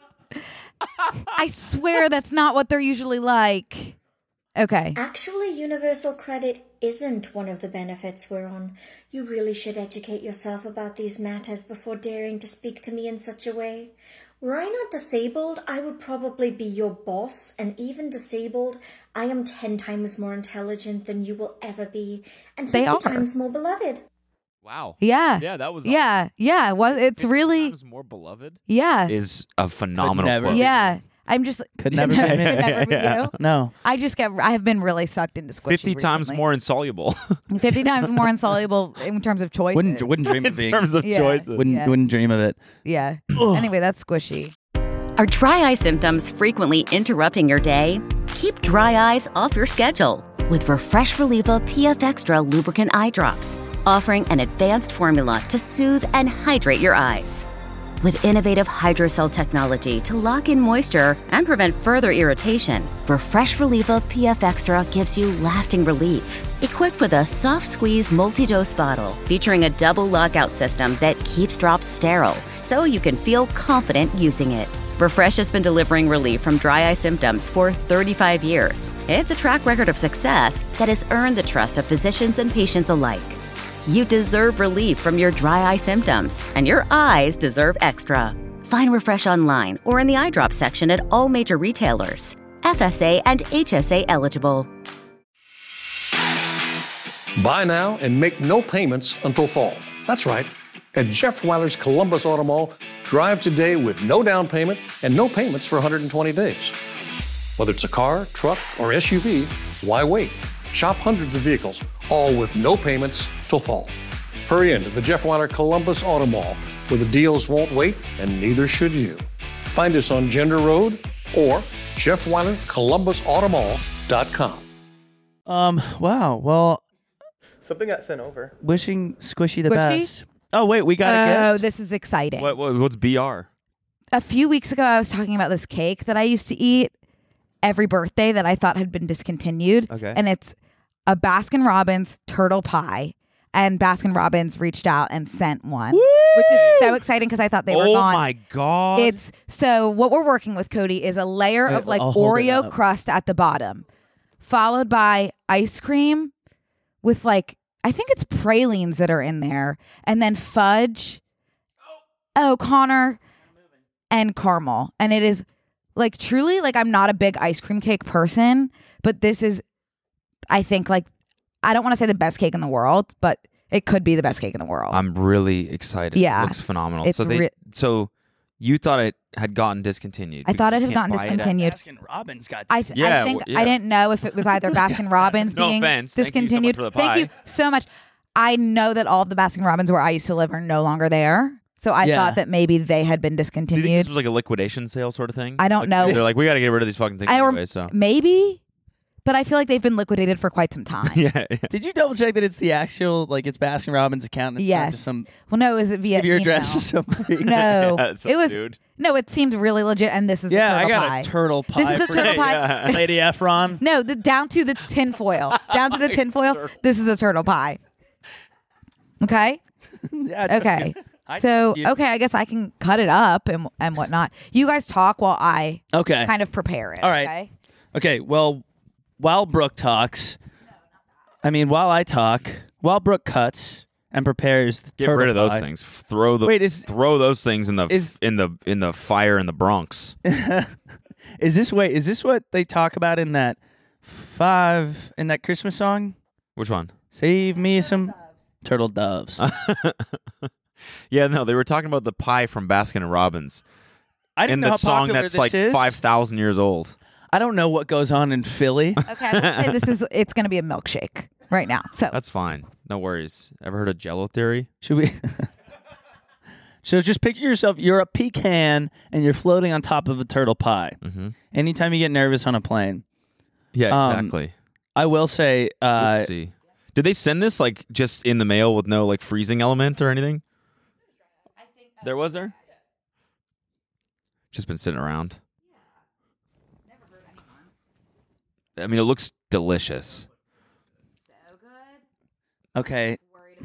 I swear that's not what they're usually like. Okay. Actually, universal credit isn't one of the benefits we're on. You really should educate yourself about these matters before daring to speak to me in such a way. Were I not disabled, I would probably be your boss, and even disabled, I am 10 times more intelligent than you will ever be, and 50 times more beloved. Wow. Yeah. Yeah, that was Yeah. Well, it's really times more beloved. Yeah. Is a phenomenal never quote. Yeah. I'm just Could never be me. Could never be you. No. I have been really sucked into Squishy 50 times recently. more insoluble. 50 times more insoluble in terms of choice. Wouldn't dream of In being. terms of Yeah. choices. Wouldn't dream of it. Yeah. Anyway, that's Squishy. Are dry eye symptoms frequently interrupting your day? Keep dry eyes off your schedule with Refresh Reliever PF Extra Lubricant Eye Drops, offering an advanced formula to soothe and hydrate your eyes. With innovative hydrocell technology to lock in moisture and prevent further irritation, Refresh Reliever PF Extra gives you lasting relief. Equipped with a soft squeeze multi-dose bottle featuring a double lockout system that keeps drops sterile, so you can feel confident using it. Refresh has been delivering relief from dry eye symptoms for 35 years. It's a track record of success that has earned the trust of physicians and patients alike. You deserve relief from your dry eye symptoms, and your eyes deserve extra. Find Refresh online or in the eye drop section at all major retailers. FSA and HSA eligible. Buy now and make no payments until fall. That's right. At Jeff Weiler's Columbus Auto Mall, drive today with no down payment and no payments for 120 days. Whether it's a car, truck, or SUV, why wait? Shop hundreds of vehicles, all with no payments till fall. Hurry into the Jeff Weiler Columbus Auto Mall, where the deals won't wait and neither should you. Find us on Gender Road or JeffWeilerColumbusAutomall.com. Wow. Well, Something got sent over. wishing Squishy the Squishy? best. Oh wait, we got a Oh, gift. this is exciting. What's BR? A few weeks ago, I was talking about this cake that I used to eat every birthday that I thought had been discontinued. Okay. And it's a Baskin Robbins turtle pie. And Baskin Robbins reached out and sent one, which is so exciting because I thought they were gone. Oh my God. It's so what we're working with, Cody, is a layer Wait, of like I'll hold it Oreo up. crust at the bottom, followed by ice cream with like, I think it's pralines that are in there, and then fudge. Oh, Connor, and caramel. And it is like truly like I'm not a big ice cream cake person, but this is, I think, like, I don't want to say the best cake in the world, but it could be the best cake in the world. I'm really excited. Yeah. It looks phenomenal. It's So You thought it had gotten discontinued. I thought because it you had can't gotten buy it at- discontinued. Baskin Robbins got. I think I didn't know if it was either Baskin Robbins No being offense. Thank you so much discontinued. for the Thank pie. you so much. I know that all of the Baskin Robbins where I used to live are no longer there. So I thought that maybe they had been Do you think discontinued. this was like a liquidation sale sort of thing? I don't know. They're like, we got to get rid of these fucking things anyway. So Maybe, but I feel like they've been liquidated for quite some time. yeah. Did you double check that it's the actual it's Baskin Robbins account? And it's not just Yes. some. Well, no, is it via Give your email? address to somebody. No, Yeah, some it was. dude. No, it seemed really legit, and this is Yeah, a I turtle got pie. a turtle pie. This is a for turtle you. pie. Lady Efron. No, down to the tinfoil. Down to the tinfoil. This is a turtle pie. Okay. Yeah, Okay. I- So you- okay, I guess I can cut it up and whatnot. You guys talk while I Okay. kind of prepare it. All right. Okay? Okay. Well, while Brooke talks, while I talk, while Brooke cuts and prepares the Get turtle rid of those pie- things. Throw throw those things in the fire in the Bronx. Is this what they talk about in that Christmas song? Which one? Save me some turtle doves. Yeah, no, they were talking about the pie from Baskin and Robbins. I didn't in know the how song popular that's this like is. 5,000 years old. I don't know what goes on in Philly. Okay. I will say it's going to be a milkshake right now. So That's fine. No worries. Ever heard of Jello theory? Should we? So just picture yourself. You're a pecan and you're floating on top of a turtle pie. Mm-hmm. Anytime you get nervous on a plane. Yeah, exactly. I will say. Oopsie. Did they send this like just in the mail with no like freezing element or anything? There was there? Just been sitting around. I mean, it looks delicious. Okay.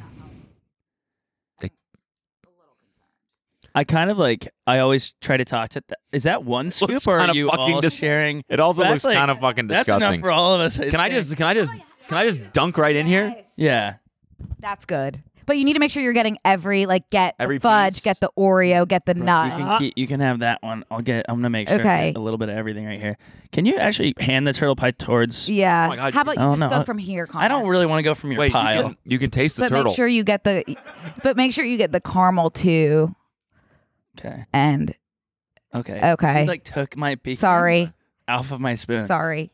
I kind of I always try to talk to. Is that one scoop Looks or are kinda you fucking all sharing? It also That's looks kind of fucking That's disgusting. enough for all of us. Can I just dunk right in here? Yeah. that's good. But you need to make sure you're getting get Every the fudge, piece. get the Oreo, get the nut. You can have that one. I'm gonna make sure I Okay. get a little bit of everything right here. Can you actually hand the turtle pie towards? Yeah. Oh my God, How about you Oh, just no. go from here, Connor? I don't really want to go from your Wait, pile. you can taste the But turtle. make sure you get the caramel too. Okay. And Okay. Okay. You took my pecan sorry, off of my spoon. sorry.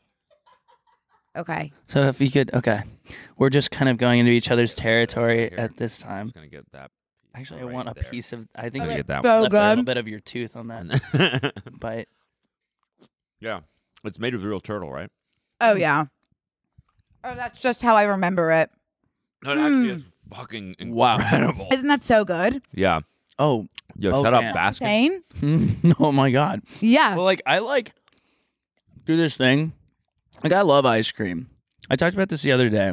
Okay. So if you could, okay, we're just kind of going into each other's territory at this time. I'm gonna get that. Actually, right I want a there. piece of. I think I'm I gonna get that So left a little good. bit of your tooth on that bite. Yeah, it's made with real turtle, right? Oh yeah. Oh, that's just how I remember it. No, it actually is fucking Wow. incredible. Isn't that so good? Yeah. Oh, Yo, Oh, shut up, man. Baskin. Insane. oh my God. Yeah. Well, I do this thing. I love ice cream. I talked about this the other day.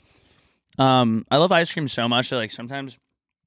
I love ice cream so much that sometimes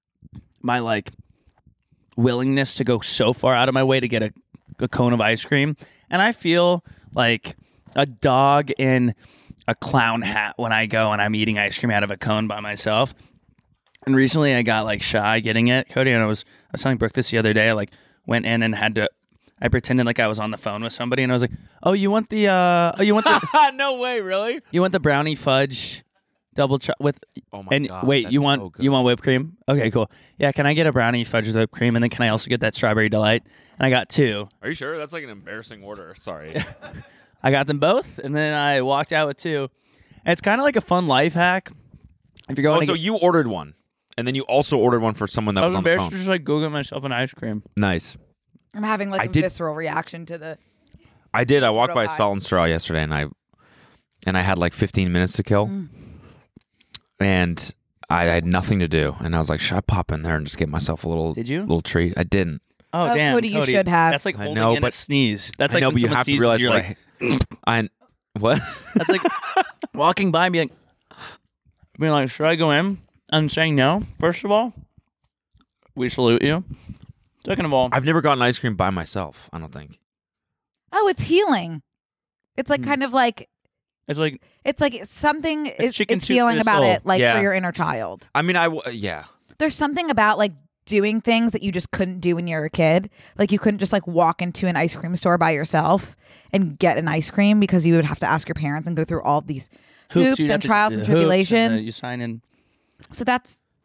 my willingness to go so far out of my way to get a cone of ice cream, and I feel like a dog in a clown hat when I go and I'm eating ice cream out of a cone by myself. And recently I got shy getting it, Cody, and I was telling Brooke this the other day. I went in and I pretended like I was on the phone with somebody, and I was like, "Oh, you want the No way, really? you want the brownie fudge double with Oh my and God, wait, that's you want so good. you want whipped cream? Okay, cool. Yeah, can I get a brownie fudge with whipped cream, and then can I also get that strawberry delight?" And I got 2. Are you sure? That's like an embarrassing order. Sorry. I got them both, and then I walked out with 2. And it's kind of like a fun life hack. If you're going, Oh, so you ordered one, and then you also ordered one for someone that I was was on the embarrassed phone. to just go get myself an ice cream. Nice. I'm having I a did- visceral reaction to the. I did. I walked Turtle by pie. Salt and Straw yesterday, and I had 15 minutes to kill, and I had nothing to do, and I was like, should I pop in there and just get myself a little? Did you? Little treat? I didn't. Oh, Oh, damn, Cody, you should have. That's like I holding know, in but- a sneeze. That's I like know, when but you someone have to sneezes, realize you're what what? That's like walking by and being like, should I go in? I'm saying no. First of all, we salute you. Second of all, I've never gotten ice cream by myself. I don't think. Oh, it's healing. It's kind of it's like it's like something is chicken it's soup for healing your about soul. it, Yeah. for your inner child. I mean, yeah. There's something about doing things that you just couldn't do when you were a kid. You couldn't just walk into an ice cream store by yourself and get an ice cream because you would have to ask your parents and go through all these hoops you'd have and to- trials the and hoops, tribulations. you sign in. So that's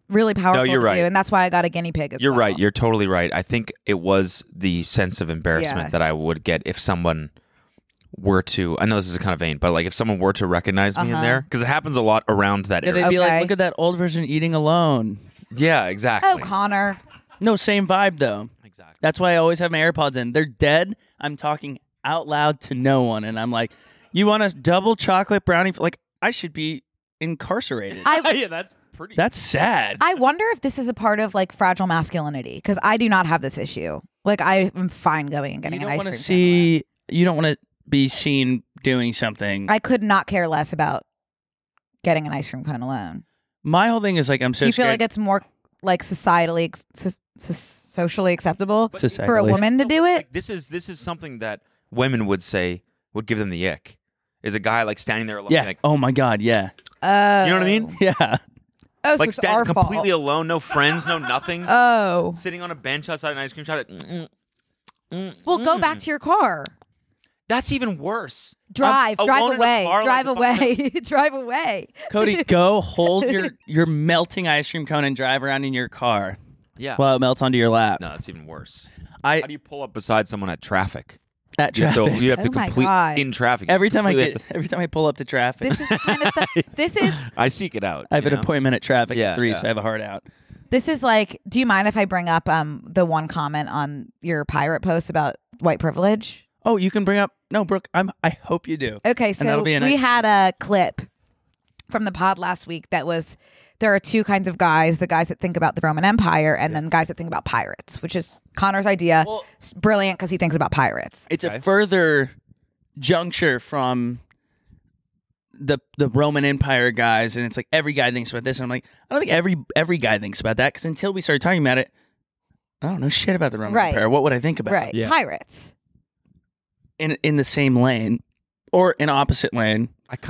really powerful you're to right. do, and that's why I got a guinea pig as You're well. right. You're totally right. I think it was the sense of embarrassment Yeah. that I would get if someone were to, I know this is a kind of vain, but like if someone were to recognize me in there, because it happens a lot around that Yeah, area. they'd be like, Okay. look at that old person eating alone. Yeah, exactly. Oh, Connor. No, same vibe though. Exactly. That's why I always have my AirPods in. They're dead. I'm talking out loud to no one, and I'm like, "You want a double chocolate brownie?" Like I should be incarcerated. Yeah, that's pretty. That's sad. I wonder if this is a part of like fragile masculinity, because I do not have this issue. Like I am fine going and getting you an don't ice want cream. to cone alone. see. You don't want to be seen doing something. I could not care less about getting an ice cream cone alone. My whole thing is like, I'm so Do you feel scared. like it's more like societally, socially acceptable for a Societally. woman to do it? Like, this is something that women would say would give them the ick. Is a guy like standing there alone, Yeah. like, Oh my God. Yeah. Oh, you know what I mean? Yeah. Oh, so Like it's standing our fault. completely alone, no friends, no nothing, Oh, sitting on a bench outside an ice cream shop. well, go back to your car. That's even worse. Drive I'm drive alone in a away, car, drive like, the fucking- away, drive away. Cody, go hold your melting ice cream cone and drive around in your car Yeah. while it melts onto your lap. No, that's even worse. I How do you pull up beside someone at traffic? at You have traffic. to, you have to Oh my complete God. in traffic. You every time completely every time I pull up to traffic, This is the kind of stuff. This is I seek it out. Oh, I have you an know? appointment at traffic Yeah, at 3, yeah. so I have a hard out. this is like. Do you mind if I bring up the one comment on your pirate post about white privilege? Oh, you can bring up no, Brooke. I hope you do. Okay, And so that'll be a nice- we had a clip from the pod last week that was there are two kinds of guys: the guys that think about the Roman Empire, and then guys that think about pirates, which is Connor's idea. Well- It's brilliant because he thinks about pirates. It's a further juncture from the Roman Empire guys, and it's like every guy thinks about this. And I'm like, I don't think every guy thinks about that, because until we started talking about it, I don't know shit about the Roman Right. Empire. What would I think about? Right, Yeah. pirates. In the same lane or in opposite lane.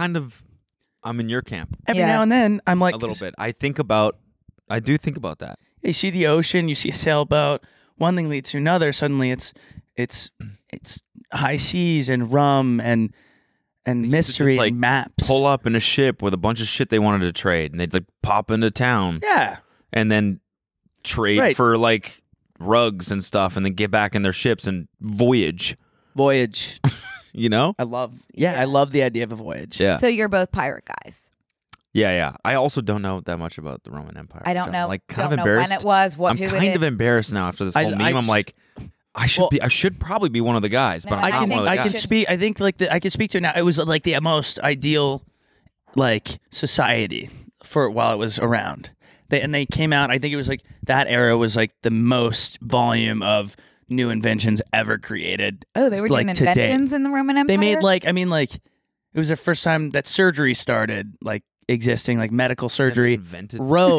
I'm in your camp Every Yeah. now and then, I'm like a little bit. I do think about that. You see the ocean, you see a sailboat. One thing leads to another. Suddenly, it's high seas and rum and mystery just, like, and maps. Pull up in a ship with a bunch of shit they wanted to trade, and they'd like pop into town Yeah. and then trade Right. for like rugs and stuff, and then get back in their ships and voyage. Voyage. You know? I love the idea of a voyage. Yeah. So you're both pirate guys. Yeah. I also don't know that much about the Roman Empire. I don't I'm, know. like kind don't of know embarrassed. when it was. What? I'm who kind it of is. embarrassed now after this whole meme. I'm like, I should probably be one of the guys, but No, I'm I not think one of the I guys. can speak. I think I can speak to it now. It was like the most ideal, like society for while it was around. They came out. I think it was like that era was like the most volume of new inventions ever created. Oh, they were like doing today. inventions in the Roman Empire. They made it was the first time that surgery started like existing, like medical surgery. Invented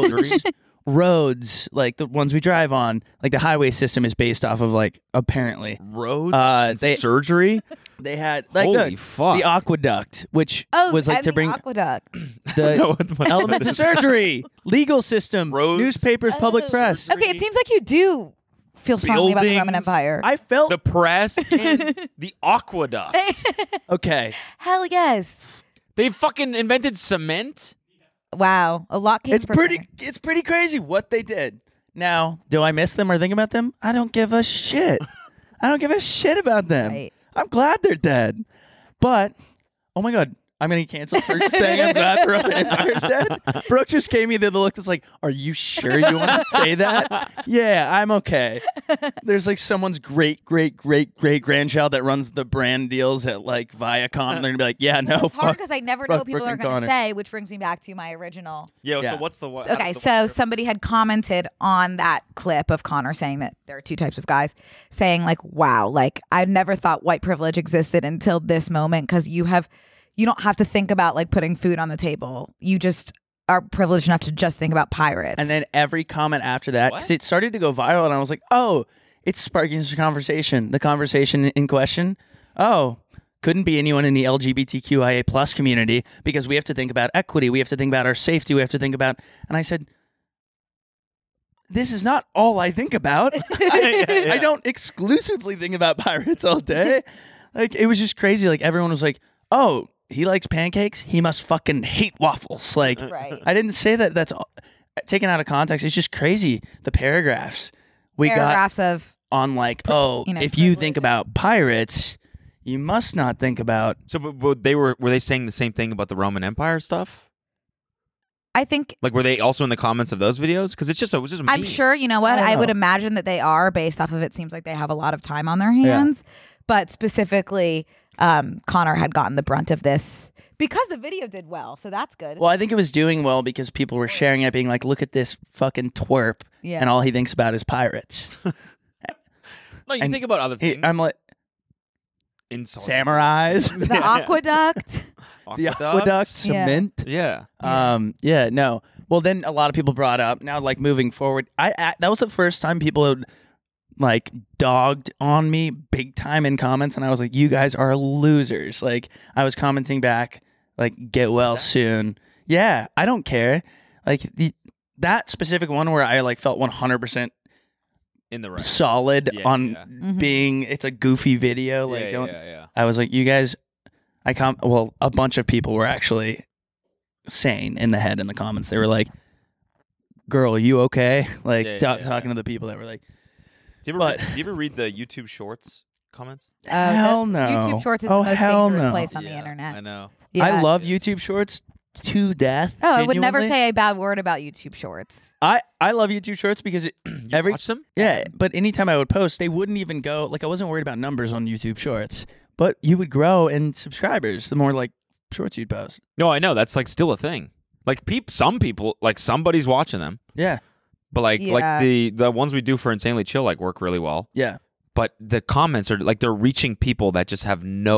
Roads, like the ones we drive on, like the highway system is based off of like apparently roads, surgery. They had like Holy fuck. the aqueduct, which Oh, was like and to the bring aqueduct. the elements of surgery, legal system, Roads. newspapers, public press. Okay, it seems like you do feel strongly about the Roman Buildings. Empire. I felt the press and the aqueduct. okay. Hell yes. They fucking invented cement. Wow, a lot came. It's from pretty. there. It's pretty crazy what they did. Now, do I miss them or think about them? I don't give a shit. I don't give a shit about them. Right. I'm glad they're dead. But oh my god, I'm gonna cancel for saying I'm glad the Roman Empire's dead. Brooke just gave me the look that's like, are you sure you want to say that? Yeah, I'm okay. There's like someone's great grandchild that runs the brand deals at like Viacom. And they're gonna be like, yeah, no. It's hard fuck- because I never know fuck what people Brooke are and going Connor. to say, which brings me back to my original. Yeah. Yeah. So what's the what? Okay, so somebody had commented on that clip of Connor saying that there are two types of guys, saying like, wow, like I never thought white privilege existed until this moment, because you don't have to think about like putting food on the table. You just are privileged enough to just think about pirates. And then every comment after that, because it started to go viral, and I was like, oh, it's sparking this conversation. The conversation in question, oh, couldn't be anyone in the LGBTQIA plus community, because we have to think about equity. We have to think about our safety. We have to think about, and I said, this is not all I think about. I don't exclusively think about pirates all day. Like, it was just crazy. Like, everyone was like, oh, he likes pancakes. He must fucking hate waffles. Like, Right. I didn't say that. That's all. taken out of context, it's just crazy. The paragraphs we Paragraphs got of on like, if you think about pirates, you must not think about. So, but they were they saying the same thing about the Roman Empire stuff? I think, Like, were they also in the comments of those videos? Because it was just a I'm meme. sure, you know what? I don't I would know. imagine that they are based off of it. Seems like they have a lot of time on their hands. But specifically, Connor had gotten the brunt of this because the video did well. So that's good. Well, I think it was doing well because people were sharing it, being like, "Look at this fucking twerp," Yeah. and all he thinks about is pirates. No, you And think about other things. I'm like, Insult. samurais, The aqueduct. the aqueduct, cement. Yeah. Yeah, no. Well, then a lot of people brought up now, like moving forward. That was the first time people had like dogged on me big time in comments, and I was like, "You guys are losers." Like I was commenting back, like, "Get well soon." Yeah, I don't care. Like that specific one where I like felt 100% In the right. solid Yeah, on yeah. being it's a goofy video. Like Yeah, don't. yeah. I was like, you guys. A bunch of people were actually sane in the head in the comments. They were like, "Girl, are you okay?" Like talking to the people that were like, Do you ever read the YouTube Shorts comments? "Hell no!" YouTube Shorts is oh, the most hell dangerous no. place on the Yeah, internet. I know. Yeah. I love YouTube Shorts to death. Oh, I would never genuinely. say a bad word about YouTube Shorts. I love YouTube Shorts because every watch them? Yeah, but anytime I would post, they wouldn't even go. Like I wasn't worried about numbers on YouTube Shorts, but you would grow in subscribers the more like shorts you'd post. No, I know. That's like still a thing. Like some people, like somebody's watching them. Yeah, But like Yeah. the ones we do for Insanely Chill like work really well. yeah. But the comments are like they're reaching people that just have no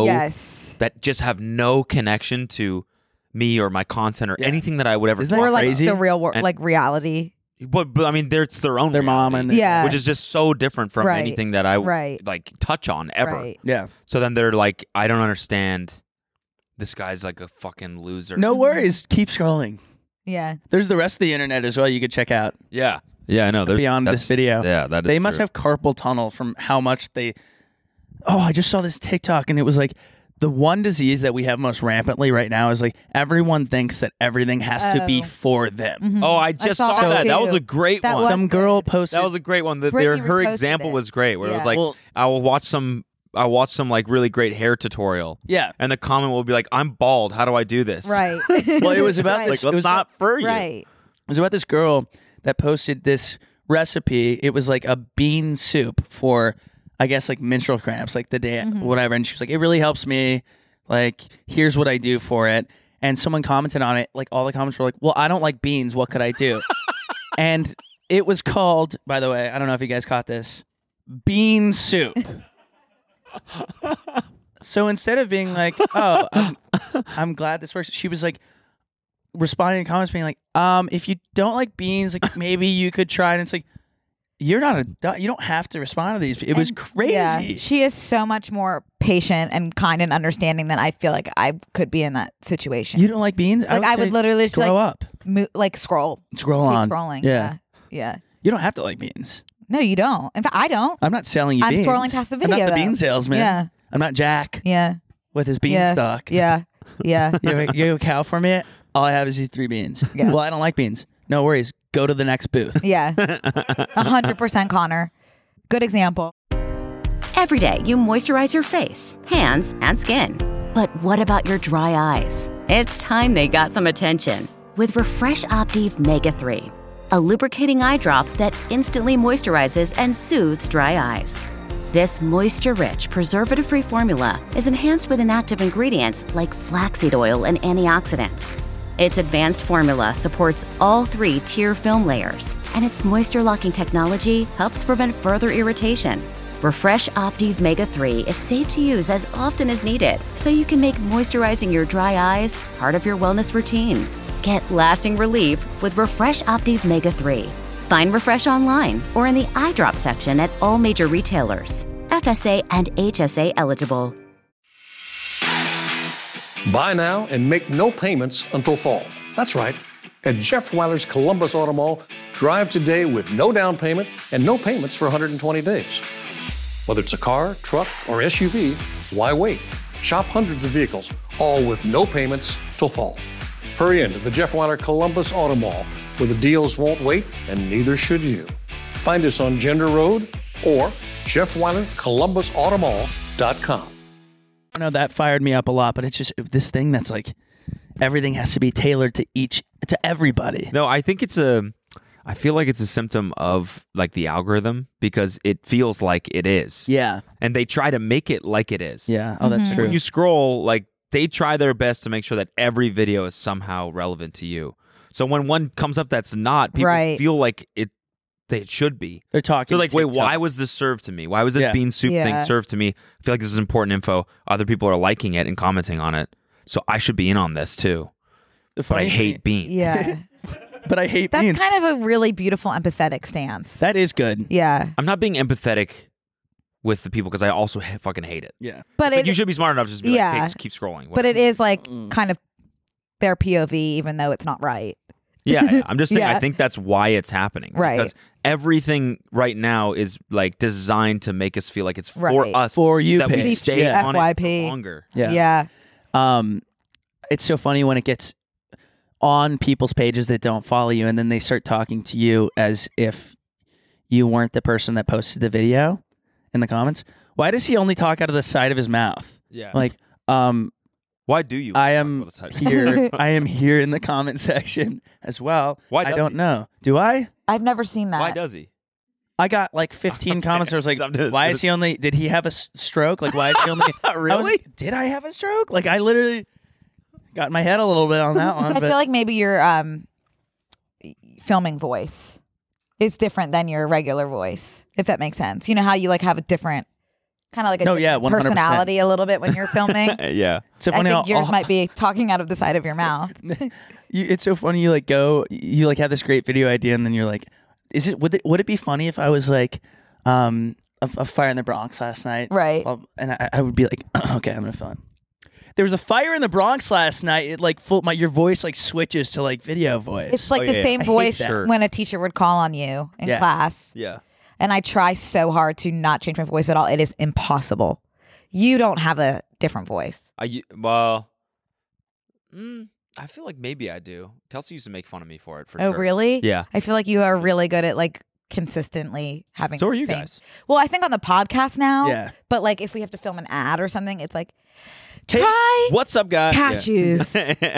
connection to me or my content or anything that I would ever Isn't talk that Or like crazy? the real world, And- like reality. But I mean, it's their own Their mom reality, and Yeah. which is just so different from Right. anything that I Right. like touch on ever. Right. Yeah. So then they're like, I don't understand. This guy's like a fucking loser. No worries. Keep scrolling. Yeah. There's the rest of the internet as well. You could check out Yeah. Yeah, I know. beyond this that's- video. Yeah, that is They must true. have carpal tunnel from how much they. Oh, I just saw this TikTok and it was like the one disease that we have most rampantly right now is like everyone thinks that everything has to be Oh. for them. Mhm. Oh, I just saw saw that that. That was too. a great That one. was Some girl posted. That was a great one. Her Brittany reposted example it. was great. Where it was Yeah. like, Well- I watched some like really great hair tutorial, yeah. and the comment will be like, "I'm bald. How do I do this?" Right. Well, it was about Right. this. Like, it was not for you. Right. It was about this girl that posted this recipe. It was like a bean soup for, I guess, like menstrual cramps, like the day, whatever. And she was like, it really helps me. Like, here's what I do for it. And someone commented on it. Like, all the comments were like, well, I don't like beans. What could I do? And it was called, by the way, I don't know if you guys caught this, bean soup. So instead of being like, oh, I'm glad this works, she was like, responding to comments being like, if you don't like beans, like maybe you could try. And it's like, you don't have to respond to these. It was crazy. Yeah, she is so much more patient and kind and understanding than I feel like I could be in that situation. You don't like beans? Like I would say literally just be grow like, up, like scroll scroll keep on, scrolling. Yeah. Yeah. You don't have to like beans. No, you don't. In fact, I don't. I'm not selling you I'm beans. scrolling past the I'm video, not the though. bean salesman. Yeah. I'm not Jack Yeah. with his Yeah. beanstalk. Yeah. Yeah. You have a cow for me? All I have is these 3 beans. Yeah. Well, I don't like beans. No worries. Go to the next booth. Yeah. 100% Connor. Good example. Every day, you moisturize your face, hands, and skin. But what about your dry eyes? It's time they got some attention with Refresh Optive Mega 3, a lubricating eye drop that instantly moisturizes and soothes dry eyes. This moisture-rich, preservative-free formula is enhanced with inactive ingredients like flaxseed oil and antioxidants. Its advanced formula supports all 3 tier film layers, and its moisture-locking technology helps prevent further irritation. Refresh Optive Mega 3 is safe to use as often as needed, so you can make moisturizing your dry eyes part of your wellness routine. Get lasting relief with Refresh Optive Mega 3. Find Refresh online or in the eye drop section at all major retailers. FSA and HSA eligible. Buy now and make no payments until fall. That's right. At Jeff Weiler's Columbus Auto Mall, drive today with no down payment and no payments for 120 days. Whether it's a car, truck, or SUV, why wait? Shop hundreds of vehicles, all with no payments till fall. Hurry in to the Jeff Weiler Columbus Auto Mall where the deals won't wait, and neither should you. Find us on Gender Road or Jeff Weiler, ColumbusAutomall.com. I know that fired me up a lot, but it's just this thing that's like everything has to be tailored to everybody. No, I think I feel like it's a symptom of like the algorithm because it feels like it is. Yeah. And they try to make it like it is. Yeah. Oh, that's true. When you scroll, like they try their best to make sure that every video is somehow relevant to you. So when one comes up that's not, people feel like it should be. They're talking. They're like, wait, why was this served to me? Why was this bean soup thing served to me? I feel like this is important info. Other people are liking it and commenting on it. So I should be in on this too. But I hate beans. Yeah. But I hate beans. That's kind of a really beautiful, empathetic stance. That is good. Yeah. I'm not being empathetic with the people because I also fucking hate it. Yeah. But like, you should be smart enough to just be like, hey, just keep scrolling. But it is like kind of their POV, even though it's not right. Yeah, I'm just saying, I think that's why it's happening. Right. Because everything right now is like designed to make us feel like it's for us. For you, that we page. stay on FYP. it for longer. Yeah. It's so funny when it gets on people's pages that don't follow you, and then they start talking to you as if you weren't the person that posted the video in the comments. Why does he only talk out of the side of his mouth? Yeah. Like, why do you? I am here. I am here in the comment section as well. Why? I don't know. Do I? I've never seen that. Why does he? I got like 15 comments. I was like, why is he only? Did he have a stroke? Like, why is he only? Really? Did I have a stroke? Like, I literally got my head a little bit on that one. I feel like maybe your filming voice is different than your regular voice, if that makes sense. You know how you like have a different kind of like a different 100%. personality a little bit when you're filming. Yeah. So I think yours might be talking out of the side of your mouth. It's so funny. You like you like have this great video idea, and then you're like, would it be funny if I was like, a fire in the Bronx last night, right? And I would be like, okay, I'm gonna film. There was a fire in the Bronx last night. It like your voice like switches to like video voice. It's like the same voice when a teacher would call on you in class. Yeah. And I try so hard to not change my voice at all. It is impossible. You don't have a different voice. I feel like maybe I do. Kelsey used to make fun of me for it. For Oh, sure. really? Yeah. I feel like you are really good at like consistently having. So are the you same- guys. Well, I think on the podcast now. Yeah. But like if we have to film an ad or something, it's like Hey, try what's up, guys? cashews.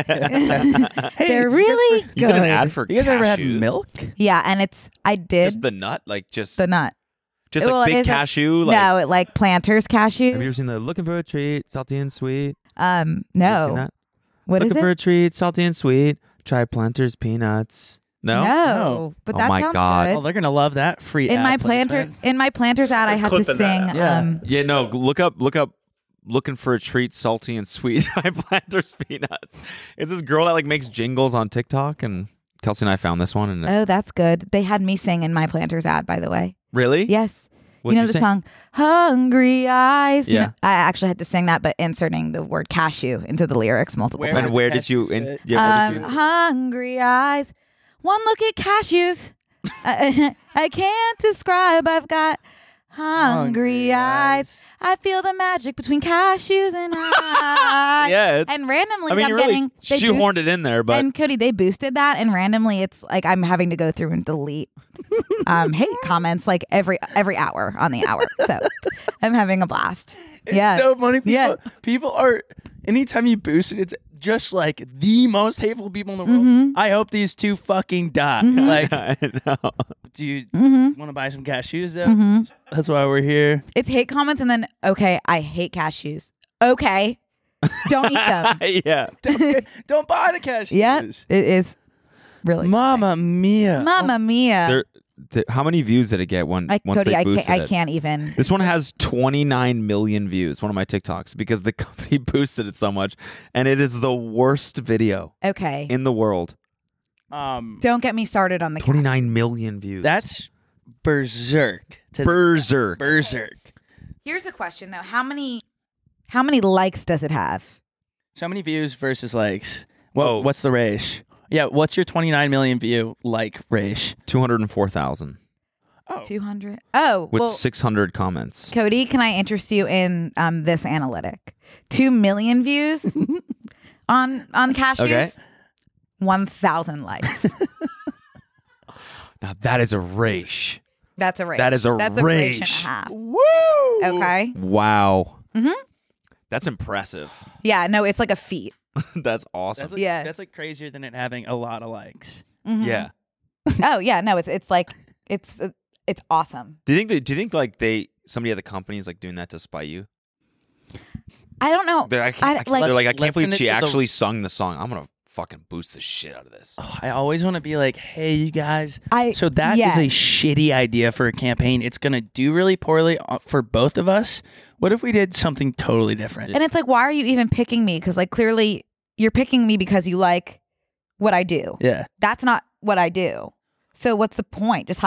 Hey, They're really You good. did an ad for You guys ever had cashews? milk? Yeah, and I did Just the nut, like just the nut. just Well, like it big is a- cashew. Like, No, it like Planters cashews. have you ever seen the looking for a treat, salty and sweet? Have you seen No. that? What is looking for it? a treat, salty and sweet. Try Planters peanuts. No. No. But Oh that my sounds God. good. Oh, they're gonna love that free. in ad my placement. Planters ad, I had to clipping sing. that out. Yeah, no. Look up. Looking for a treat, salty and sweet. Try Planters peanuts. It's this girl that like makes jingles on TikTok, and Kelsey and I found this one. And Oh, that's good. They had me sing in my Planters ad, by the way. really, Yes. What'd you know you the sing? song "Hungry Eyes." You Yeah. know, I actually had to sing that, but inserting the word cashew into the lyrics multiple Where- times. And where did you? Where did you? Hungry eyes, one look at cashews. I can't describe. I've got hungry eyes. I feel the magic between cashews and I. Yeah, and randomly I mean, I'm you getting really they shoehorned it in there, but and Cody, they boosted that, and randomly it's like I'm having to go through and delete hate comments like every hour on the hour. So I'm having a blast. It's yeah. so funny. Yeah. People are. Anytime you boost it, it's just like the most hateful people in the world. Mhm. I hope these two fucking die. Like, I know. do you Mhm. want to buy some cashews though? Mhm. That's why we're here. It's hate comments and then okay, I hate cashews. Okay. Don't eat them. Yeah. Don't buy the cashews. Yeah. It is really Mamma mia. Mamma mia. How many views did it get once Cody, they boosted I it? can't even. This one has 29 million views, one of my TikToks, because the company boosted it so much, and it is the worst video Okay. in the world. Don't get me started on the 29 million views. That's berserk. berserk. Berserk. Here's a question though. How many likes does it have? So many views versus likes. Oh. What's the ratio? Yeah, what's your 29 million view like ratio? 204,000 Oh. 200. Oh, with well, 600 comments. Cody, can I interest you in this analytic? 2 million views on cashews. Okay. 1,000 likes. Now that is a race. That's a race. That is a That's a race. race and a half. Woo! Okay. Wow. Mhm. That's impressive. Yeah. No, it's like a feat. That's awesome. That's like, Yeah. that's like crazier than it having a lot of likes. Mhm. Yeah. Oh yeah. No, it's like it's awesome. Do you think like somebody at the company is like doing that to spite you? I don't know. They're like, I can't let's believe send it she to the- actually sung the song. I'm gonna fucking boost the shit out of this. I always want to be like, hey, you guys. I- So that is yes. a shitty idea for a campaign. It's going to do really poorly for both of us. What if we did something totally different? And it's like, why are you even picking me? Because like clearly you're picking me because you like what I do. Yeah. That's not what I do. So what's the point? Just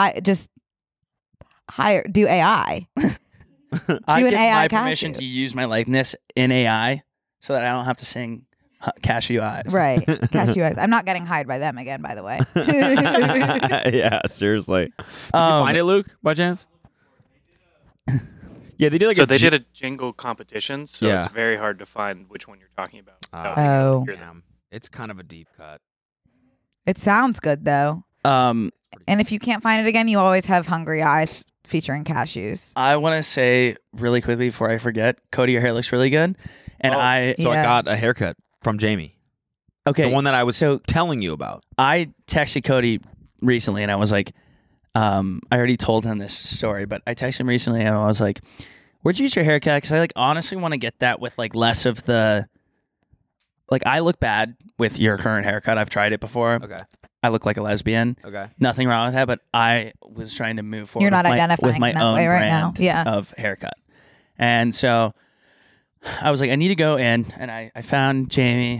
hire do AI. I Do an give AI my permission cashew. to use my likeness in AI so that I don't have to sing Cashew Eyes. Right. Cashew eyes. I'm not getting hired by them again, by the way. Yeah, seriously. Did you find it, Luke, by chance? Yeah, they did like so they did a jingle competition, so Yeah. it's very hard to find which one you're talking about. Oh. It's kind of a deep cut. It sounds good though. And if you can't find it again, you always have Hungry Eyes featuring cashews. I want to say really quickly before I forget, Cody, your hair looks really good. And I got a haircut from Jamie. Okay. The one that I was telling you about. I texted Cody recently and I was like, I already told him this story, but I texted him recently and I was like, where'd you use your haircut? Because I like honestly want to get that with like less of the, like I look bad with your current haircut. I've tried it before. Okay. I look like a lesbian. Okay. Nothing wrong with that, but I was trying to move forward. You're not with identifying my in that own way right now. brand Yeah. of haircut. And so I was like, I need to go in, and I found Jamie.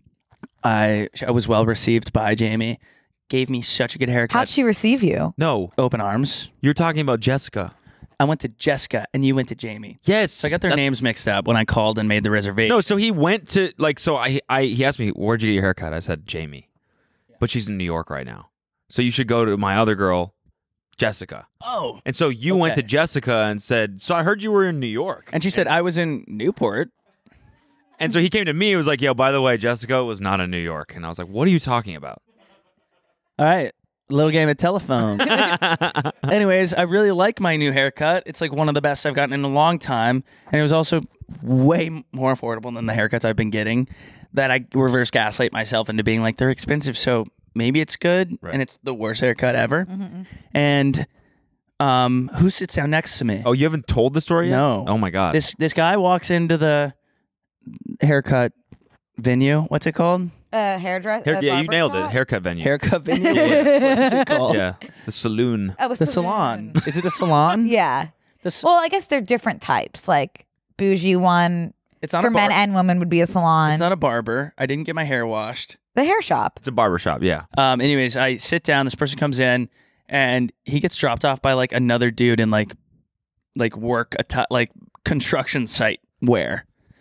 I was well received by Jamie. Gave me such a good haircut. How'd she receive you? No. Open arms. You're talking about Jessica. I went to Jessica, and you went to Jamie. Yes. So I got their names mixed up when I called and made the reservation. No, so he went to he asked me, where'd you get your haircut? I said Jamie. But she's in New York right now. So you should go to my other girl, Jessica. Oh. And so you went to Jessica and said, so I heard you were in New York. And she said, I was in Newport. And so he came to me and was like, yo, by the way, Jessica was not in New York. And I was like, what are you talking about? All right. Little game of telephone. Anyways, I really like my new haircut. It's like one of the best I've gotten in a long time. And it was also way more affordable than the haircuts I've been getting, that I reverse gaslight myself into being like, they're expensive, so maybe it's good. Right. And it's the worst haircut ever. Mm-hmm. And who sits down next to me? Oh, you haven't told the story yet? No. Oh, my God. This guy walks into the haircut venue. What's it called? Hairdresser. Yeah, you nailed it. Haircut venue. Haircut venue. What's it called? Yeah. The saloon. Oh, it's The salon. Is it a salon? Yeah. Well, I guess they're different types. Like bougie one It's not for a men bar- and women would be a salon. It's not a barber. I didn't get my hair washed. The hair shop. It's a barber shop, yeah. Anyways, I sit down. This person comes in, and he gets dropped off by like another dude in like work like construction site wear.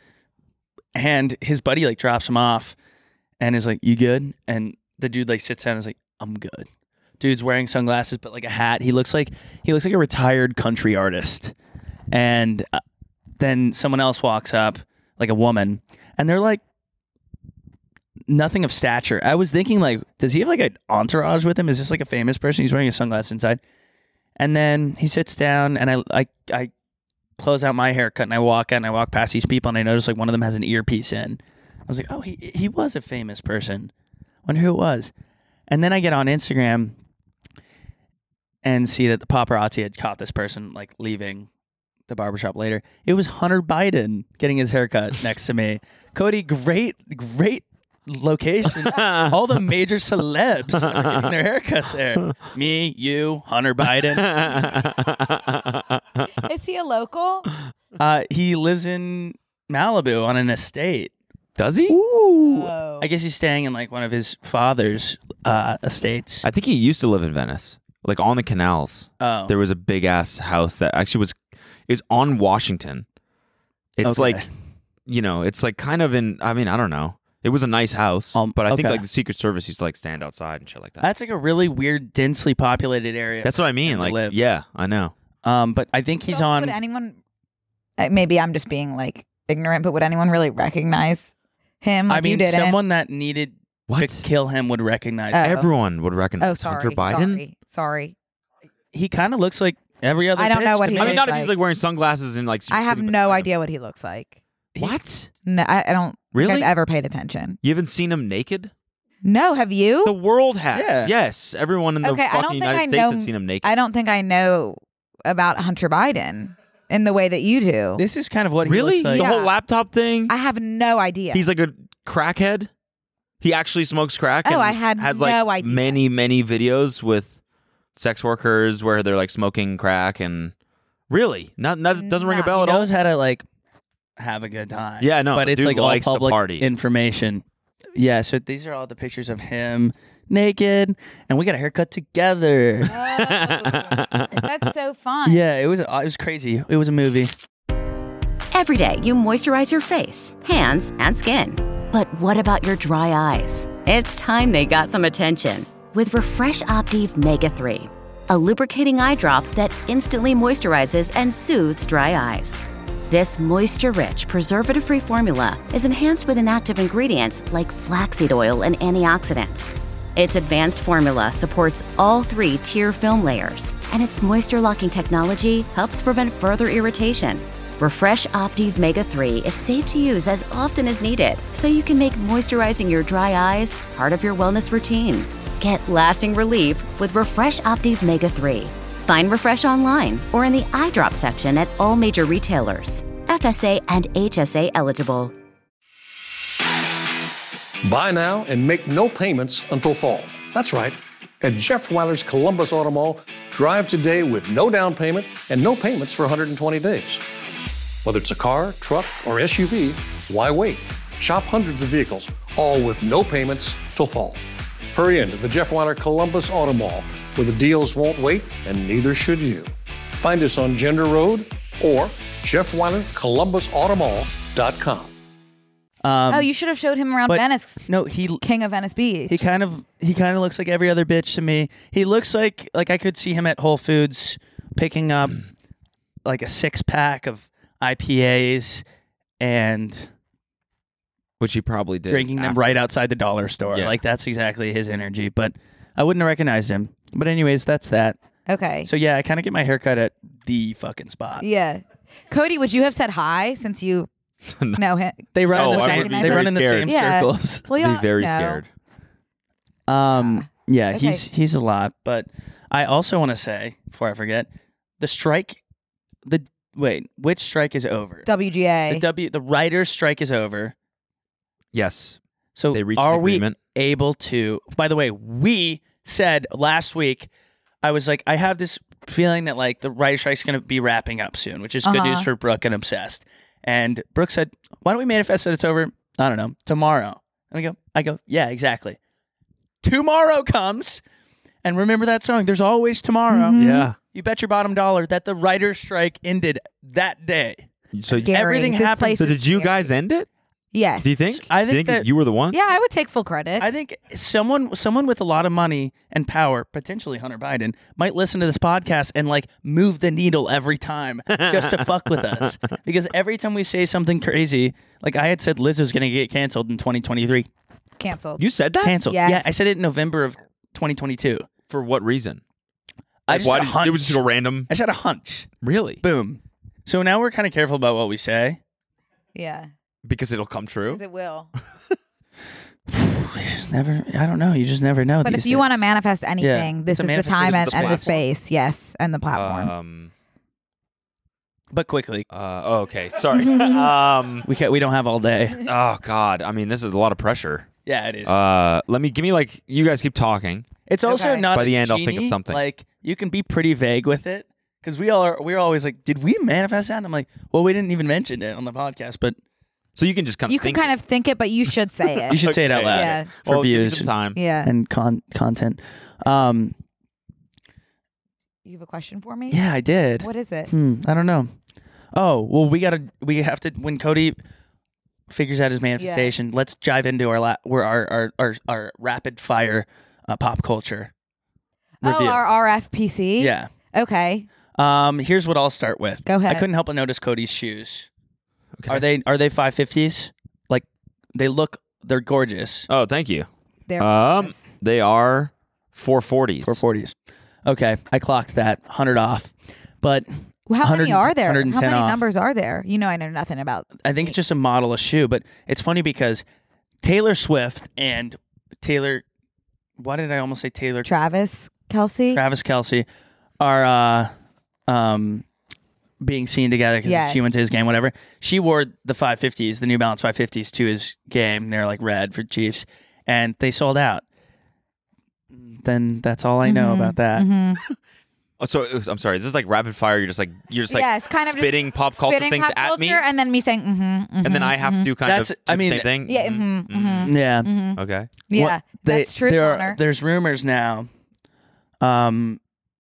And his buddy like drops him off, and is like, "You good?" And the dude like sits down and is like, "I'm good." Dude's wearing sunglasses but like a hat. He looks like a retired country artist. And then someone else walks up, like a woman, and they're like nothing of stature. I was thinking like, does he have like an entourage with him? Is this like a famous person? He's wearing a sunglasses inside. And then he sits down, and I close out my haircut, and I walk out, and I walk past these people, and I notice like one of them has an earpiece in. I was like, oh, he was a famous person. Wonder who it was. And then I get on Instagram and see that the paparazzi had caught this person like leaving the barbershop later. It was Hunter Biden getting his haircut next to me. Cody, great location. All the major celebs are getting their haircut there. Me, you, Hunter Biden. Is he a local? He lives in Malibu on an estate. Does he? Ooh. Oh. I guess he's staying in like one of his father's estates. I think he used to live in Venice, like on the canals. Oh. There was a big ass house that actually is on Washington. It's Okay. like, it's like kind of in, I mean, I don't know. It was a nice house, but I think okay. like the Secret Service used to like stand outside and shit like that. That's like a really weird, densely populated area. That's what I mean. where they Like, live. yeah, I know. But I think he's on. Would anyone? Maybe I'm just being like ignorant, but would anyone really recognize him? Like I mean, you didn't? someone that needed What? to kill him would recognize. Oh. Everyone would recognize Oh, sorry. Hunter Biden. Sorry. He kind of looks like every other. I don't know bitch what to he me. I mean, looks not if he's like wearing sunglasses and like. I have super no beside him. idea what he looks like. What? No, I don't think Really? I've ever paid attention. You haven't seen him naked? No, have you? The world has. Yeah. Yes, everyone in the Okay, I fucking don't think United I States know- has seen him naked. I don't think I know about Hunter Biden in the way that you do. This is kind of what he Really? looks like. The Yeah. whole laptop thing? I have no idea. He's like a crackhead. He actually smokes crack. Oh, and I had has no like idea. many videos with sex workers where they're like smoking crack and really not doesn't ring a bell He at all. knows how to like have a good time. Yeah, no, but the it's dude like all likes to public party. information. Yeah, so these are all the pictures of him naked, and we got a haircut together. That's so fun. Yeah, it was crazy. It was a movie. Every day, you moisturize your face, hands, and skin. But what about your dry eyes? It's time they got some attention with Refresh Optive Mega 3, a lubricating eye drop that instantly moisturizes and soothes dry eyes. This moisture-rich, preservative-free formula is enhanced with inactive ingredients like flaxseed oil and antioxidants. Its advanced formula supports all 3 tier film layers, and its moisture-locking technology helps prevent further irritation. Refresh Optive Mega 3 is safe to use as often as needed, so you can make moisturizing your dry eyes part of your wellness routine. Get lasting relief with Refresh Optive Mega 3. Find Refresh online or in the eye drop section at all major retailers. FSA and HSA eligible. Buy now and make no payments until fall. That's right. At Jeff Weiler's Columbus Auto Mall, drive today with no down payment and no payments for 120 days. Whether it's a car, truck, or SUV, why wait? Shop hundreds of vehicles, all with no payments till fall. Hurry into the Jeff Weiler Columbus Auto Mall, where the deals won't wait and neither should you. Find us on Gender Road or JeffWeilerColumbusAutomall.com. Oh, you should have showed him around but- Venice. No, he King of Venice Beach. He kind of looks like every other bitch to me. He looks like I could see him at Whole Foods picking up like a 6-pack of IPAs and Which he probably did. drinking them after. right outside the dollar store. Yeah. Like that's exactly his energy. But I wouldn't have recognized him. But anyways, that's that. Okay. So yeah, I kind of get my haircut at the fucking spot. Yeah. Cody, would you have said hi since you know him? They run Oh, in the I same. would be They very run in the scared. same Yeah. circles. Well, Be y'all very know. scared. Yeah, Okay. he's a lot. But I also want to say before I forget, the strike. Which strike is over? WGA. The writers' strike is over. Yes. So They reached are an agreement. we able to? By the way, we said last week. I was like, I have this feeling that like the writer's strike's going to be wrapping up soon, which is good news for Brooke and Obsessed. And Brooke said, "Why don't we manifest that it's over? I don't know, tomorrow." And I go, yeah, exactly. Tomorrow comes, and remember that song. There's always tomorrow. Yeah. You bet your bottom dollar that the writer's strike ended that day. So, Scary. everything This happened. place so is did you scary. guys end it? Yes. Do you think? I Do you think that- you were the one? Yeah, I would take full credit. I think someone with a lot of money and power, potentially Hunter Biden, might listen to this podcast and like move the needle every time just to fuck with us. Because every time we say something crazy, like I had said Lizzo's going to get canceled in 2023. Canceled. You said that? Canceled. Yes. Yeah, I said it in November of 2022. For what reason? I just Why had a did hunch. it was just a random? I just had a hunch. Really? Boom. So now we're kind of careful about what we say. Yeah. Because it'll come true. Because it will. Never. I don't know. You just never know. But these if you want to things. manifest anything, this It's a is the time manifestation. and the This is the space. Yes. And the platform. But quickly, Okay. Sorry. we don't have all day. Oh God. I mean, this is a lot of pressure. Yeah, it is. Give me like you guys keep talking. It's also Okay. not By a the end, I'll think of genie. something. Like you can be pretty vague with it because we're always like, did we manifest that? And I'm like, well, we didn't even mention it on the podcast, but So you can just kind of You can kind of think it, but you should say it. you should say it out loud Yeah. for Well, give me views some time. Yeah. and content. You have a question for me? Yeah, I did. What is it? I don't know. Oh well, we have to when Cody figures out his manifestation. Let's dive into our rapid fire pop culture review. Oh, our RFPC? Yeah. Okay. Here's what I'll start with. Go ahead. I couldn't help but notice Cody's shoes. Okay. Are they 550s? Like they're gorgeous. Oh, thank you. They are 440s. 440s. Okay, I clocked that 100 off. But Well, how many are there? How 110 many off. numbers are there? You know, I know nothing about. I think it's just a model of shoe, but it's funny because Taylor Swift and Taylor, why did I almost say Taylor? Travis Kelce. Travis Kelce are being seen together because she went to his game, whatever. She wore the 550s, the New Balance 550s, to his game. They're like red for Chiefs, and they sold out. Then that's all I know about that. Mm-hmm. Oh, so I'm sorry. Is this like rapid fire? You're just like Yeah, it's kind of spitting pop culture spitting things pop at me, culture, and then me saying, and then I have to kind of do the same thing. Yeah, Yeah. Okay. Yeah, that's true. There's rumors now. I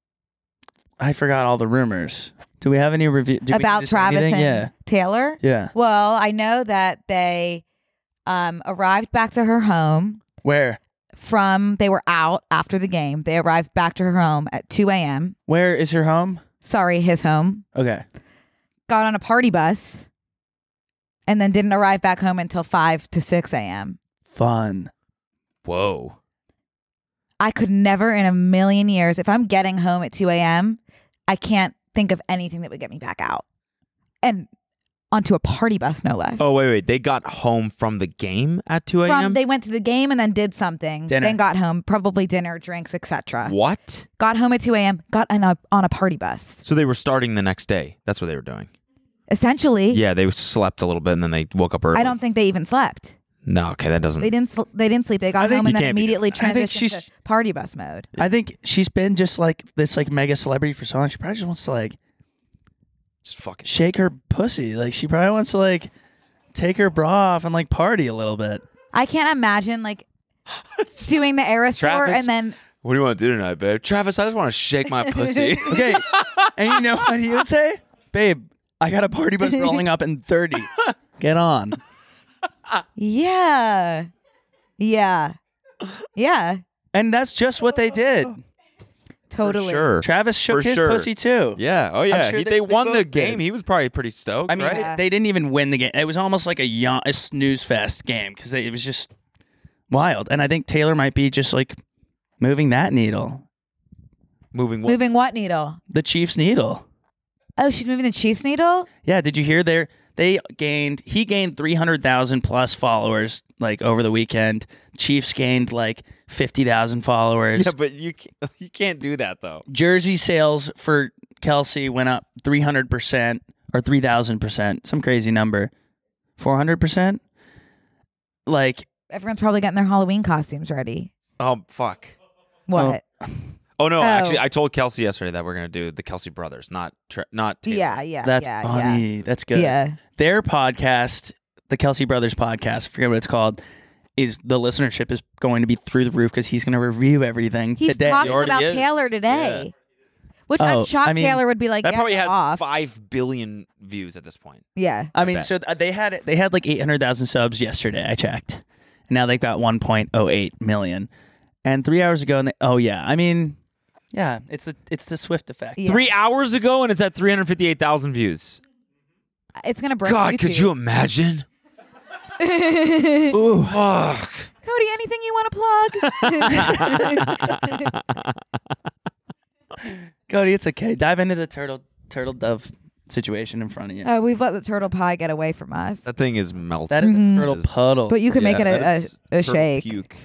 forgot all the rumors. Do we have any review about Travis and Taylor? Yeah. Well, I know that they arrived back to her home. Where? They were out after the game. They arrived back to her home at 2 a.m. Where is her home? Sorry, his home. Okay. Got on a party bus and then didn't arrive back home until 5 to 6 a.m. Fun. Whoa. I could never in a million years, if I'm getting home at 2 a.m., I can't think of anything that would get me back out. And onto a party bus, no less. Oh, wait. They got home from the game at 2 a.m.? They went to the game and then did something. Dinner. Then got home, probably dinner, drinks, etc. What? Got home at 2 a.m., got on a party bus. So they were starting the next day. That's what they were doing. Essentially. Yeah, they slept a little bit and then they woke up early. I don't think they even slept. No, okay, that doesn't. They didn't sleep. They got home and then immediately transitioned to party bus mode. I think she's been just like this like mega celebrity for so long. She probably just wants to like just fucking shake her pussy. Like she probably wants to like take her bra off and like party a little bit. I can't imagine like doing the Eras tour Travis, and then what do you want to do tonight, babe? Travis, I just want to shake my pussy. Okay. And you know what he would say? Babe, I got a party bus rolling up in 30. Get on. Yeah. And that's just what they did. Totally. Sure. Travis shook his pussy too. Yeah. Oh yeah. I'm sure They won the both game. did. He was probably pretty stoked. I mean, right? they didn't even win the game. It was almost like a snooze fest game because it was just wild. And I think Taylor might be just like moving that needle. Moving what needle? The Chiefs needle. Oh, she's moving the Chiefs needle? Yeah. Did you hear he gained 300,000 plus followers like over the weekend. Chiefs gained like 50,000 followers. Yeah, but you can't do that though. Jersey sales for Kelce went up 300% or 3,000%, some crazy number. 400%? Like Everyone's probably getting their Halloween costumes ready. Oh fuck. What? Oh no! Actually, I told Kelce yesterday that we're gonna do the Kelce brothers, not Taylor. Yeah. That's yeah, funny. yeah. That's good. Yeah. Their podcast, the Kelce Brothers podcast, I forget what it's called, is the listenership is going to be through the roof because he's going to review everything He's today. talking about Taylor today. Which I'm shocked Taylor would be like, that yeah, probably has off. 5 billion views at this point. Yeah. I mean, so they had like 800,000 subs yesterday. I checked, and now they've got 1.08 million. And 3 hours ago, yeah, it's the Swift effect. Yeah. 3 hours ago, and it's at 358,000 views. It's gonna break God, YouTube. could you imagine? Ooh, fuck. Cody, anything you want to plug? Cody, it's okay. Dive into the turtle dove situation in front of you. We've let the turtle pie get away from us. That thing is melting. That is a turtle puddle. But you could make it a shake. Puke.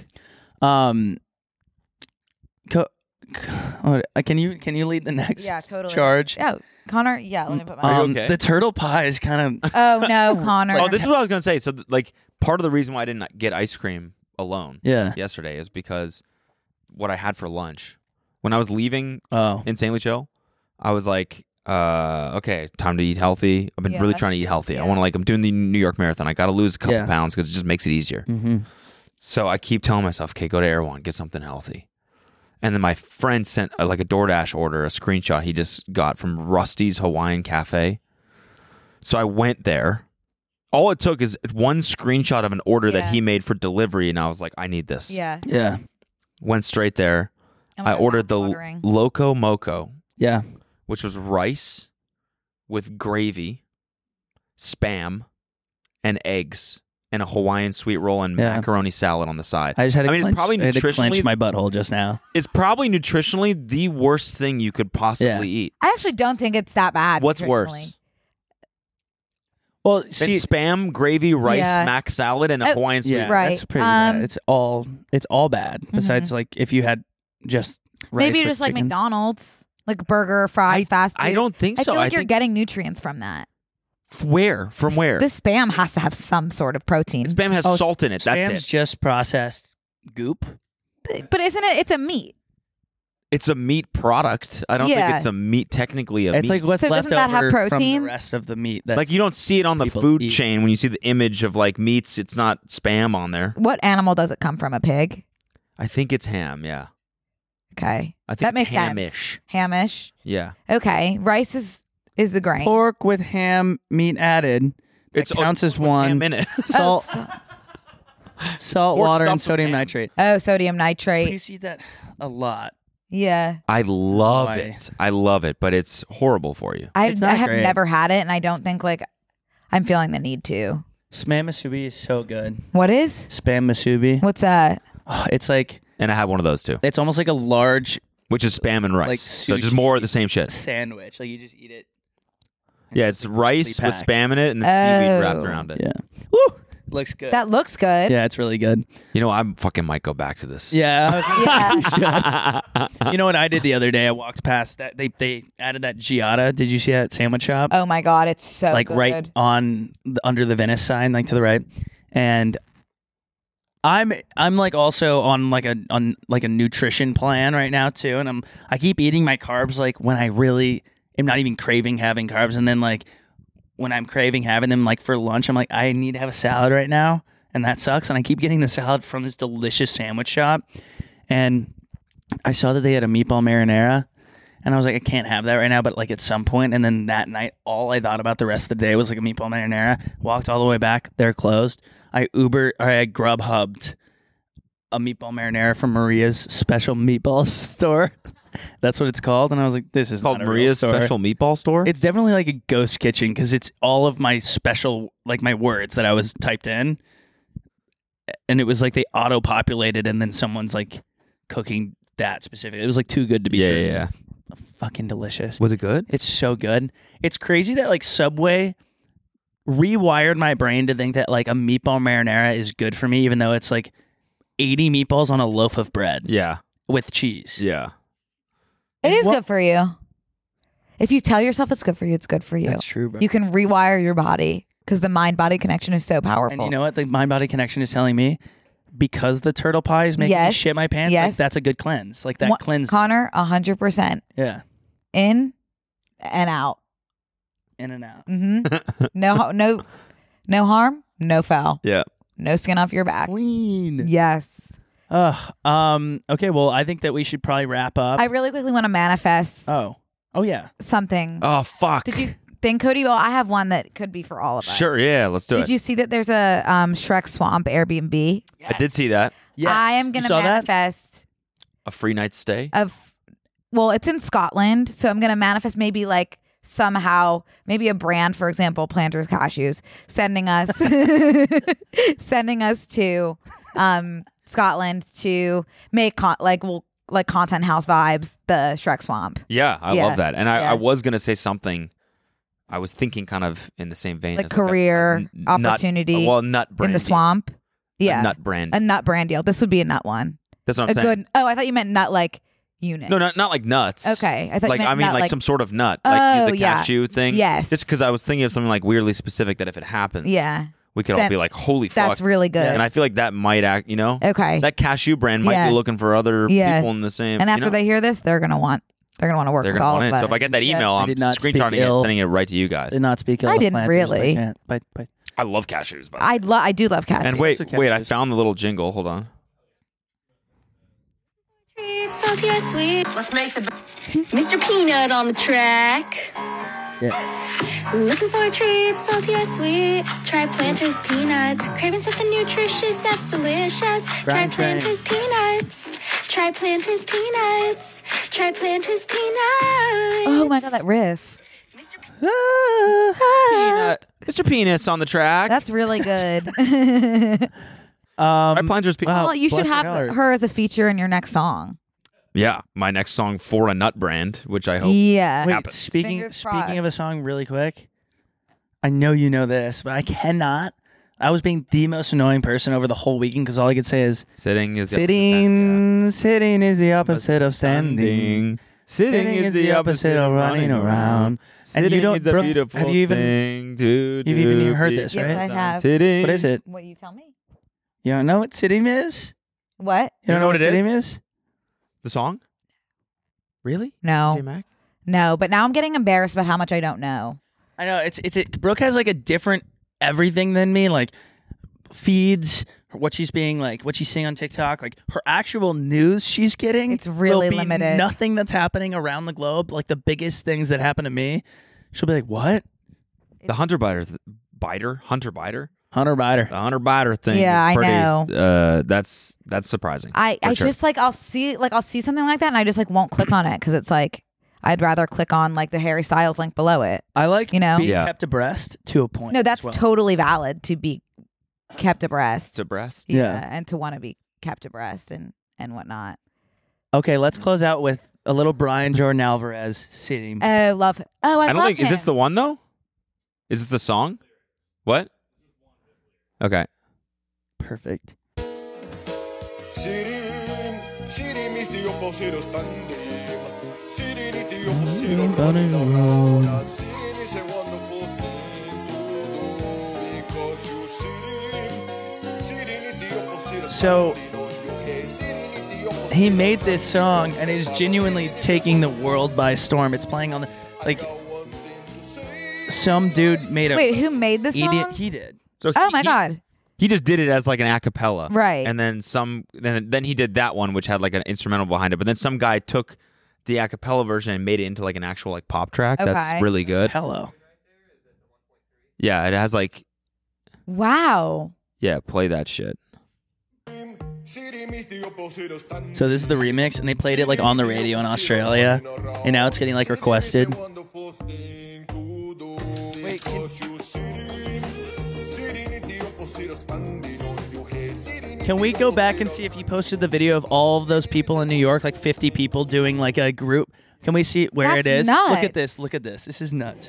Can you lead the next totally. charge? Yeah, Connor. Yeah, let me put my. Are you okay? The turtle pie is kind of. Oh no, Connor. Oh, this is what I was gonna say. So, like, part of the reason why I didn't get ice cream alone, yesterday is because what I had for lunch when I was leaving in St. Lucie, I was like, okay, time to eat healthy. I've been really trying to eat healthy. I want to I'm doing the New York Marathon. I got to lose a couple pounds because it just makes it easier. Mm-hmm. So I keep telling myself, okay, go to Erewhon, get something healthy. And then my friend sent a DoorDash order, a screenshot he just got from Rusty's Hawaiian Cafe. So I went there. All it took is one screenshot of an order that he made for delivery, and I was like, I need this. Yeah. Yeah. Went straight there. I ordered the Loco Moco. Yeah. Which was rice with gravy, Spam, and eggs and a Hawaiian sweet roll and macaroni salad on the side. I just had to, it's probably I had to nutritionally clench my butthole just now. It's probably nutritionally the worst thing you could possibly eat. I actually don't think it's that bad. What's nutritionally. worse? Well, see, it's spam, gravy, rice, mac salad, and a Hawaiian sweet roll. Right. That's pretty bad. It's all bad. Besides, like if you had just rice maybe with just like chicken. McDonald's, like burger, fries, fast food. I don't think so. I feel like I you're think- getting nutrients from that. Where? From where? The spam has to have some sort of protein. Spam has salt in it. That's Spam's it. just processed goop. But isn't it? It's a meat. It's a meat product. I don't think Yeah. it's a meat. Technically, a It's meat. like what's So left doesn't that have over from protein? the rest of the meat. That's Like you don't see it on the people food eat. chain when you see the image of like meats. It's not spam on there. What animal does it come from? A pig? I think it's ham. Yeah, Okay. I think that it's makes ham-ish. sense. Hamish. Yeah, Okay. Rice is the grain. pork with ham meat added. It counts as one. ham in it. Salt, salt, Pork water, and stuffed with sodium ham. nitrate. Oh, sodium nitrate. You see that a lot. Yeah. I love Why? it. I love it, but it's horrible for you. I It's not have great. never had it, and I don't think like I'm feeling the need to. Spam musubi is so good. What is? Spam musubi. What's that? Oh, it's like And I had one of those too, it's almost like a large which is spam and rice. Like so just sushi more of the same shit. sandwich. Like you just eat it. Yeah, it's rice with packed. spam in it and the seaweed wrapped Oh. around it. Yeah. Woo! Looks good. That looks good. Yeah, it's really good. You know, I fucking might go back to this. Yeah. Yeah. You know what I did the other day? I walked past that they added that Giada. Did you see that sandwich shop? Oh my god, it's so like good. right on under the Venice sign, like to the right. And I'm like also on like a nutrition plan right now too, and I keep eating my carbs like when I really am not even craving having carbs, and then like when I'm craving having them like for lunch, I'm like I need to have a salad right now, and that sucks. And I keep getting the salad from this delicious sandwich shop, and I saw that they had a meatball marinara. And I was like, I can't have that right now, but like at some point. And then that night, all I thought about the rest of the day was like a meatball marinara. Walked all the way back. They're closed. I Grubhubbed a meatball marinara from Maria's Special Meatball Store. That's what it's called. And I was like, this is Called not a real Maria's store. Special Meatball Store? It's definitely like a ghost kitchen because it's all of my special, like my words that I was typed in. And it was like they auto-populated and then someone's like cooking that specific. It was like too good to be true. Yeah. Fucking delicious. Was it good? It's so good. It's crazy that like Subway rewired my brain to think that like a meatball marinara is good for me, even though it's like 80 meatballs on a loaf of bread. Yeah. With cheese. Yeah. It is good for you. If you tell yourself it's good for you, it's good for you. That's true, bro. You can rewire your body because the mind-body connection is so powerful. And you know what the mind-body connection is telling me? Because the turtle pie is making me Yes. shit my pants, Yes. like that's a good cleanse. Like that What- cleanse. Connor, 100% Yeah. in and out. In and out. No harm, no foul. Yeah. No skin off your back. Clean. Yes. Okay, well, I think that we should probably wrap up. I really quickly want to manifest Oh yeah. something. Oh, fuck. Did you think, Cody? Well, I have one that could be for all of us. Sure, yeah, let's do Did it. you see that there's a Shrek Swamp Airbnb? I did see that. Yes. I am You going to saw that? manifest A free night stay? well, it's in Scotland, so I'm going to manifest maybe like somehow, maybe a brand, for example, Planters Cashews, sending us to Scotland to make content house vibes, the Shrek Swamp. Yeah, I Yeah. love that. And Yeah. I was going to say something. I was thinking kind of in the same vein. Like as career nut- opportunity nut brand in the deal. swamp. Yeah. A nut brand. A nut brand deal. This would be a nut one. That's what I'm saying. Good. Oh, I thought you meant nut like unit. No, not like nuts. Okay, I thought you like meant I mean nut like like- some sort of nut, like the Oh, yeah. cashew thing. Yes. Just because I was thinking of something like weirdly specific that if it happens, Yeah. we could all Then be like, "Holy fuck!" that's really good. And I feel like that might act, you know, Okay. that cashew brand might Yeah. be looking for other Yeah. people in the same. And you after know? they hear this, they're gonna want to work they're with gonna all want of it. us. So if I get that email, I I'm did not speak screenshotting it, ill. and sending it right to you guys. Did not speak ill I of didn't Planters, really. But I love cashews, but I do love cashews. and wait, I found the little jingle. Hold on. Salty or sweet. Let's make the Mr. Peanut on the track. Yeah. Looking for a treat, salty or sweet. Try Planters peanuts. Craving something nutritious that's delicious. Try Grind, Planters peanuts. Try Planters peanuts. Try Planters peanuts. Oh my god, that riff. Peanut. Mr. Penis on the track. That's really good. My Planters Penis. Well, you should have her as a feature in your next song. Yeah, my next song for a nut brand, which I hope Yeah. Wait, happens. speaking of a song really quick, I know you know this, but I cannot. I was being the most annoying person over the whole weekend because all I could say is sitting is sitting is the opposite of standing. Sitting is the opposite of running around. And you don't, Brooke, have you even you've even heard this, right? Yes, I have. What is it? What you tell me? You don't know what sitting is? What? You don't know what sitting is? The song? Really? No. J-Mac? No, but now I'm getting embarrassed about how much I don't know. I know Brooke has like a different everything than me, like feeds, what she's seeing on TikTok, like her actual news she's getting. It's really will be limited. Nothing that's happening around the globe, like the biggest things that happen to me, she'll be like, "What? The Hunter Biter The Hunter Biter thing. Yeah, is pretty, I know. That's surprising. I sure. just I'll see something like that and I just won't click on it because it's like I'd rather click on like the Harry Styles link below it. I like being kept abreast to a point. No, that's as well. totally valid to be kept abreast. Yeah. And to want to be kept abreast and whatnot. Okay, let's close out with a little Brian Jordan Alvarez sitting. Oh, love it. Oh, I don't love think him. is this the one though? Is this the song? What? Okay. Perfect. Sitting is the opposite of standing. Sitting is the opposite of running around. And sitting is a wonderful thing to do because you sitting is the opposite of So he made this song and is genuinely taking the world by storm. It's playing on the some dude made a Wait, who made this song? He did. So Oh my god. He just did it as like an a cappella. Right. And then he did that one which had like an instrumental behind it. But then some guy took the a cappella version and made it into like an actual like pop track. Okay. That's really good. Hello. Yeah, it has like Wow. yeah, play that shit. So this is the remix, and they played it like on the radio in Australia, and now it's getting like requested. Wait, Can we go back and see if you posted the video of all of those people in New York, like 50 people doing like a group? Can we see where it is? Nuts. Look at this. Look at this. This is nuts.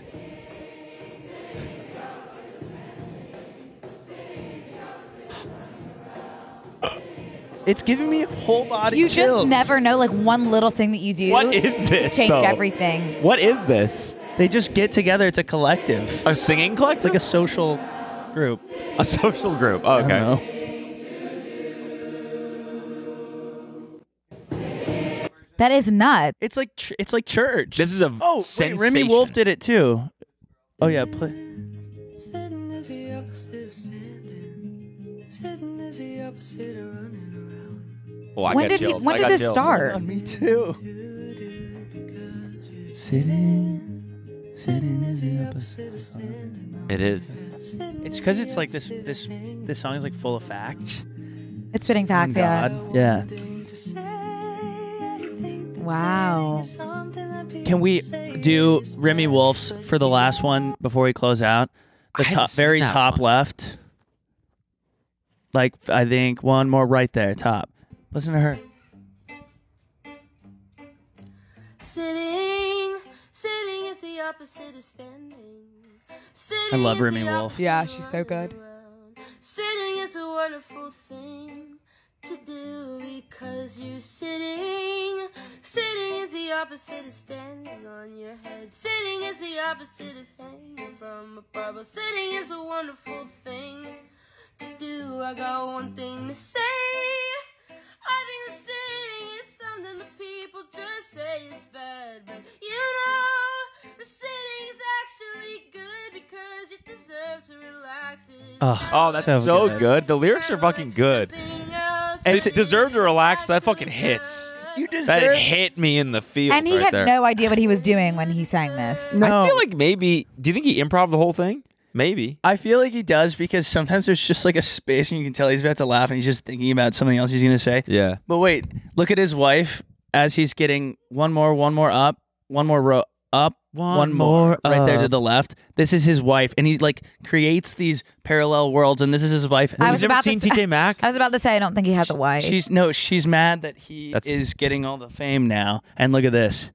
It's giving me whole body You chills. just never know like one little thing that you do. What is could this, change though? everything. What is this? They just get together. It's a collective. A singing collective? It's like a social group. A social group. Oh, I don't okay. know. That is nuts. It's like church. This is a wait, sensation. Remy Wolf did it too. Oh yeah, play. Oh, I When got did chills. when I did got this chills. start? Me too. Sitting is the opposite. It is. It's because it's like this song is like full of facts. It's spitting facts, yeah. God. Yeah. Wow. Can we do Remy Wolf's for the last one before we close out? The I hadn't seen very that top one. left. Like I think one more right there, top. Listen to her. Sitting is the opposite of standing. I love Remy Wolf. Yeah, she's so good. Sitting is a wonderful thing to do because you're sitting. Sitting is the opposite of standing on your head. Sitting is the opposite of hanging from above. But sitting is a wonderful thing to do. I got one thing to say. I think that sitting is something that people just say is bad. But you know, the sitting is actually good because you deserve to relax it. Oh, that's so good. The lyrics are fucking good. And deserve to relax. That fucking hits. You deserve. That hit me in the feels. And he right had there. no idea what he was doing when he sang this. I feel like maybe. Do you think he improv the whole thing? Maybe. I feel like he does because sometimes there's just like a space and you can tell he's about to laugh and he's just thinking about something else he's going to say. Yeah. But wait, look at his wife as he's getting one more up, one more row up, One more right there to the left. This is his wife, and he like creates these parallel worlds, and this is his wife. I was about to say- TJ Maxx? I was about to say I don't think he has a wife. She's mad that he is getting all the fame now. And look at this.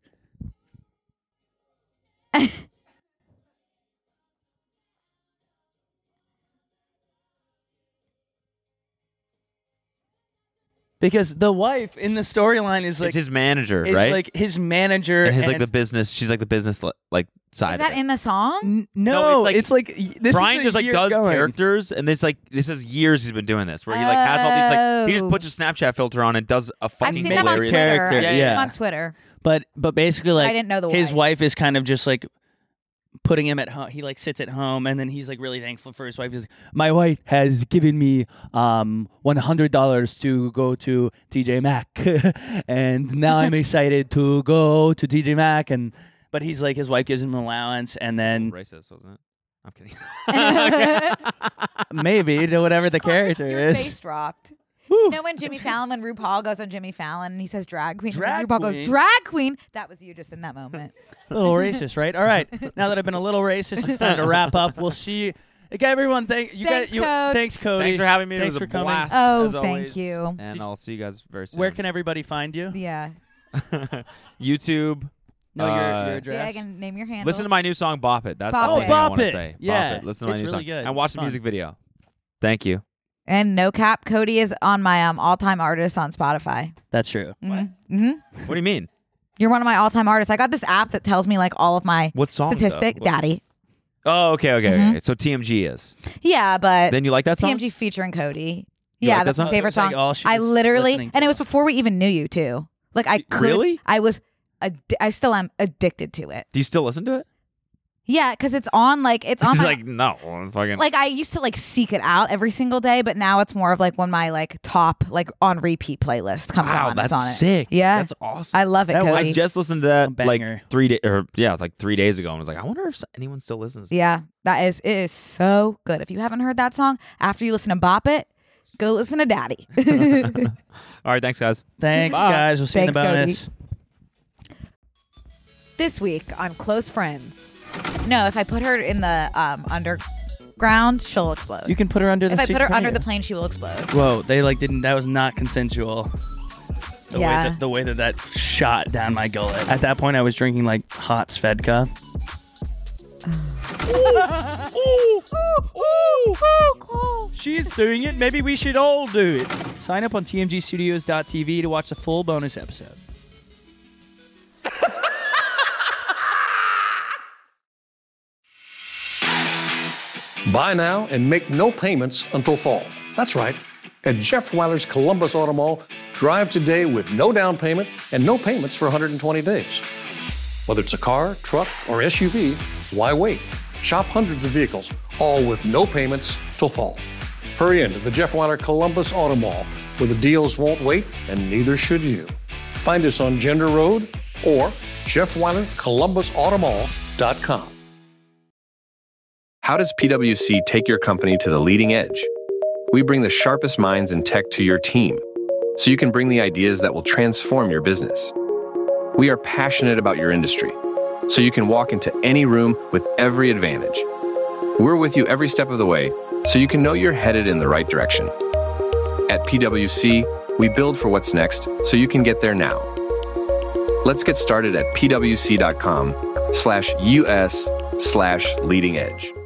Because the wife in the storyline is like it's his manager, is right? like his manager and his like and- the business. She's like the business like side. Is that in the song? No, it's like this Brian is just like year does going. characters, and it's like this is years he's been doing this, where he like has all these like he just puts a Snapchat filter on and does a I've fucking seen them on hilarious Twitter. character. I've seen them on Twitter. But basically, like I didn't know the his wife. wife is kind of just like putting him at home. He like sits at home, and then he's like really thankful for his wife. He's like, my wife has given me $100 to go to TJ Maxx, and now I'm excited to go to TJ Maxx. And but he's like his wife gives him an allowance, and then Racist, wasn't it? I'm kidding. maybe to whatever the character Your is. face dropped. You know when RuPaul goes on Jimmy Fallon and he says drag queen, and RuPaul goes drag queen. That was you just in that moment. A little racist, right? All right. Now that I've been a little racist, it's time to wrap up. We'll see you. Okay, everyone. Thanks, Code. Thanks, Cody. Thanks for having me. Thanks it was for a coming. blast. Oh, as thank always. you. And I'll see you guys very soon. Where can everybody find you? Yeah. YouTube. No, your address. Yeah, I can name your handle. Listen to my new song, Bop It. That's Bop all It. I Bop want to It. say. Yeah, Bop It. Listen to my it's new really song. good. And watch It's the fun. music video. Thank you. And No Cap, Cody is on my all-time artists on Spotify. That's true. What do you mean? You're one of my all-time artists. I got this app that tells me like all of my What song? statistic. Daddy. Oh, okay. Mhm. So TMG is. Yeah, but Then you like that song? TMG featuring Cody. You Yeah, like that that's my song? favorite It was, like, song. all she I was literally, listening to. and it was before we even knew you too. Like I could, Really? I was, I still am addicted to it. Do you still listen to it? Yeah, because it's on it's on He's my, like, no, I'm fucking. like I used to like seek it out every single day, but now it's more of like when my like top like on repeat playlist comes Wow, on. that's it's on sick. It. Yeah, That's awesome. I love it, I Cody. just listened to that like banger. 3 days, or like 3 days ago, and was like, I wonder if anyone still listens. Yeah, it is so good. If you haven't heard that song after you listen to Bop It, go listen to Daddy. All right, thanks, guys. Thanks, Bye. guys. We'll see you in the Thanks, bonus. This week on Close Friends. No, if I put her in the underground, she'll explode. You can put her under the If I put her seat under here. the plane, she will explode. Whoa, they like didn't. That was not consensual. Yeah. The way that shot down my gullet. At that point, I was drinking like hot Svedka. She's doing it. Maybe we should all do it. Sign up on tmgstudios.tv to watch the full bonus episode. Buy now and make no payments until fall. That's right. At Jeff Weiler's Columbus Auto Mall, drive today with no down payment and no payments for 120 days. Whether it's a car, truck, or SUV, why wait? Shop hundreds of vehicles, all with no payments till fall. Hurry into the Jeff Weiler Columbus Auto Mall, where the deals won't wait and neither should you. Find us on Gender Road or JeffWeilerColumbusAutomall.com. How does PwC take your company to the leading edge? We bring the sharpest minds in tech to your team, so you can bring the ideas that will transform your business. We are passionate about your industry, so you can walk into any room with every advantage. We're with you every step of the way, so you can know you're headed in the right direction. At PwC, we build for what's next, so you can get there now. Let's get started at pwc.com/us/leading edge.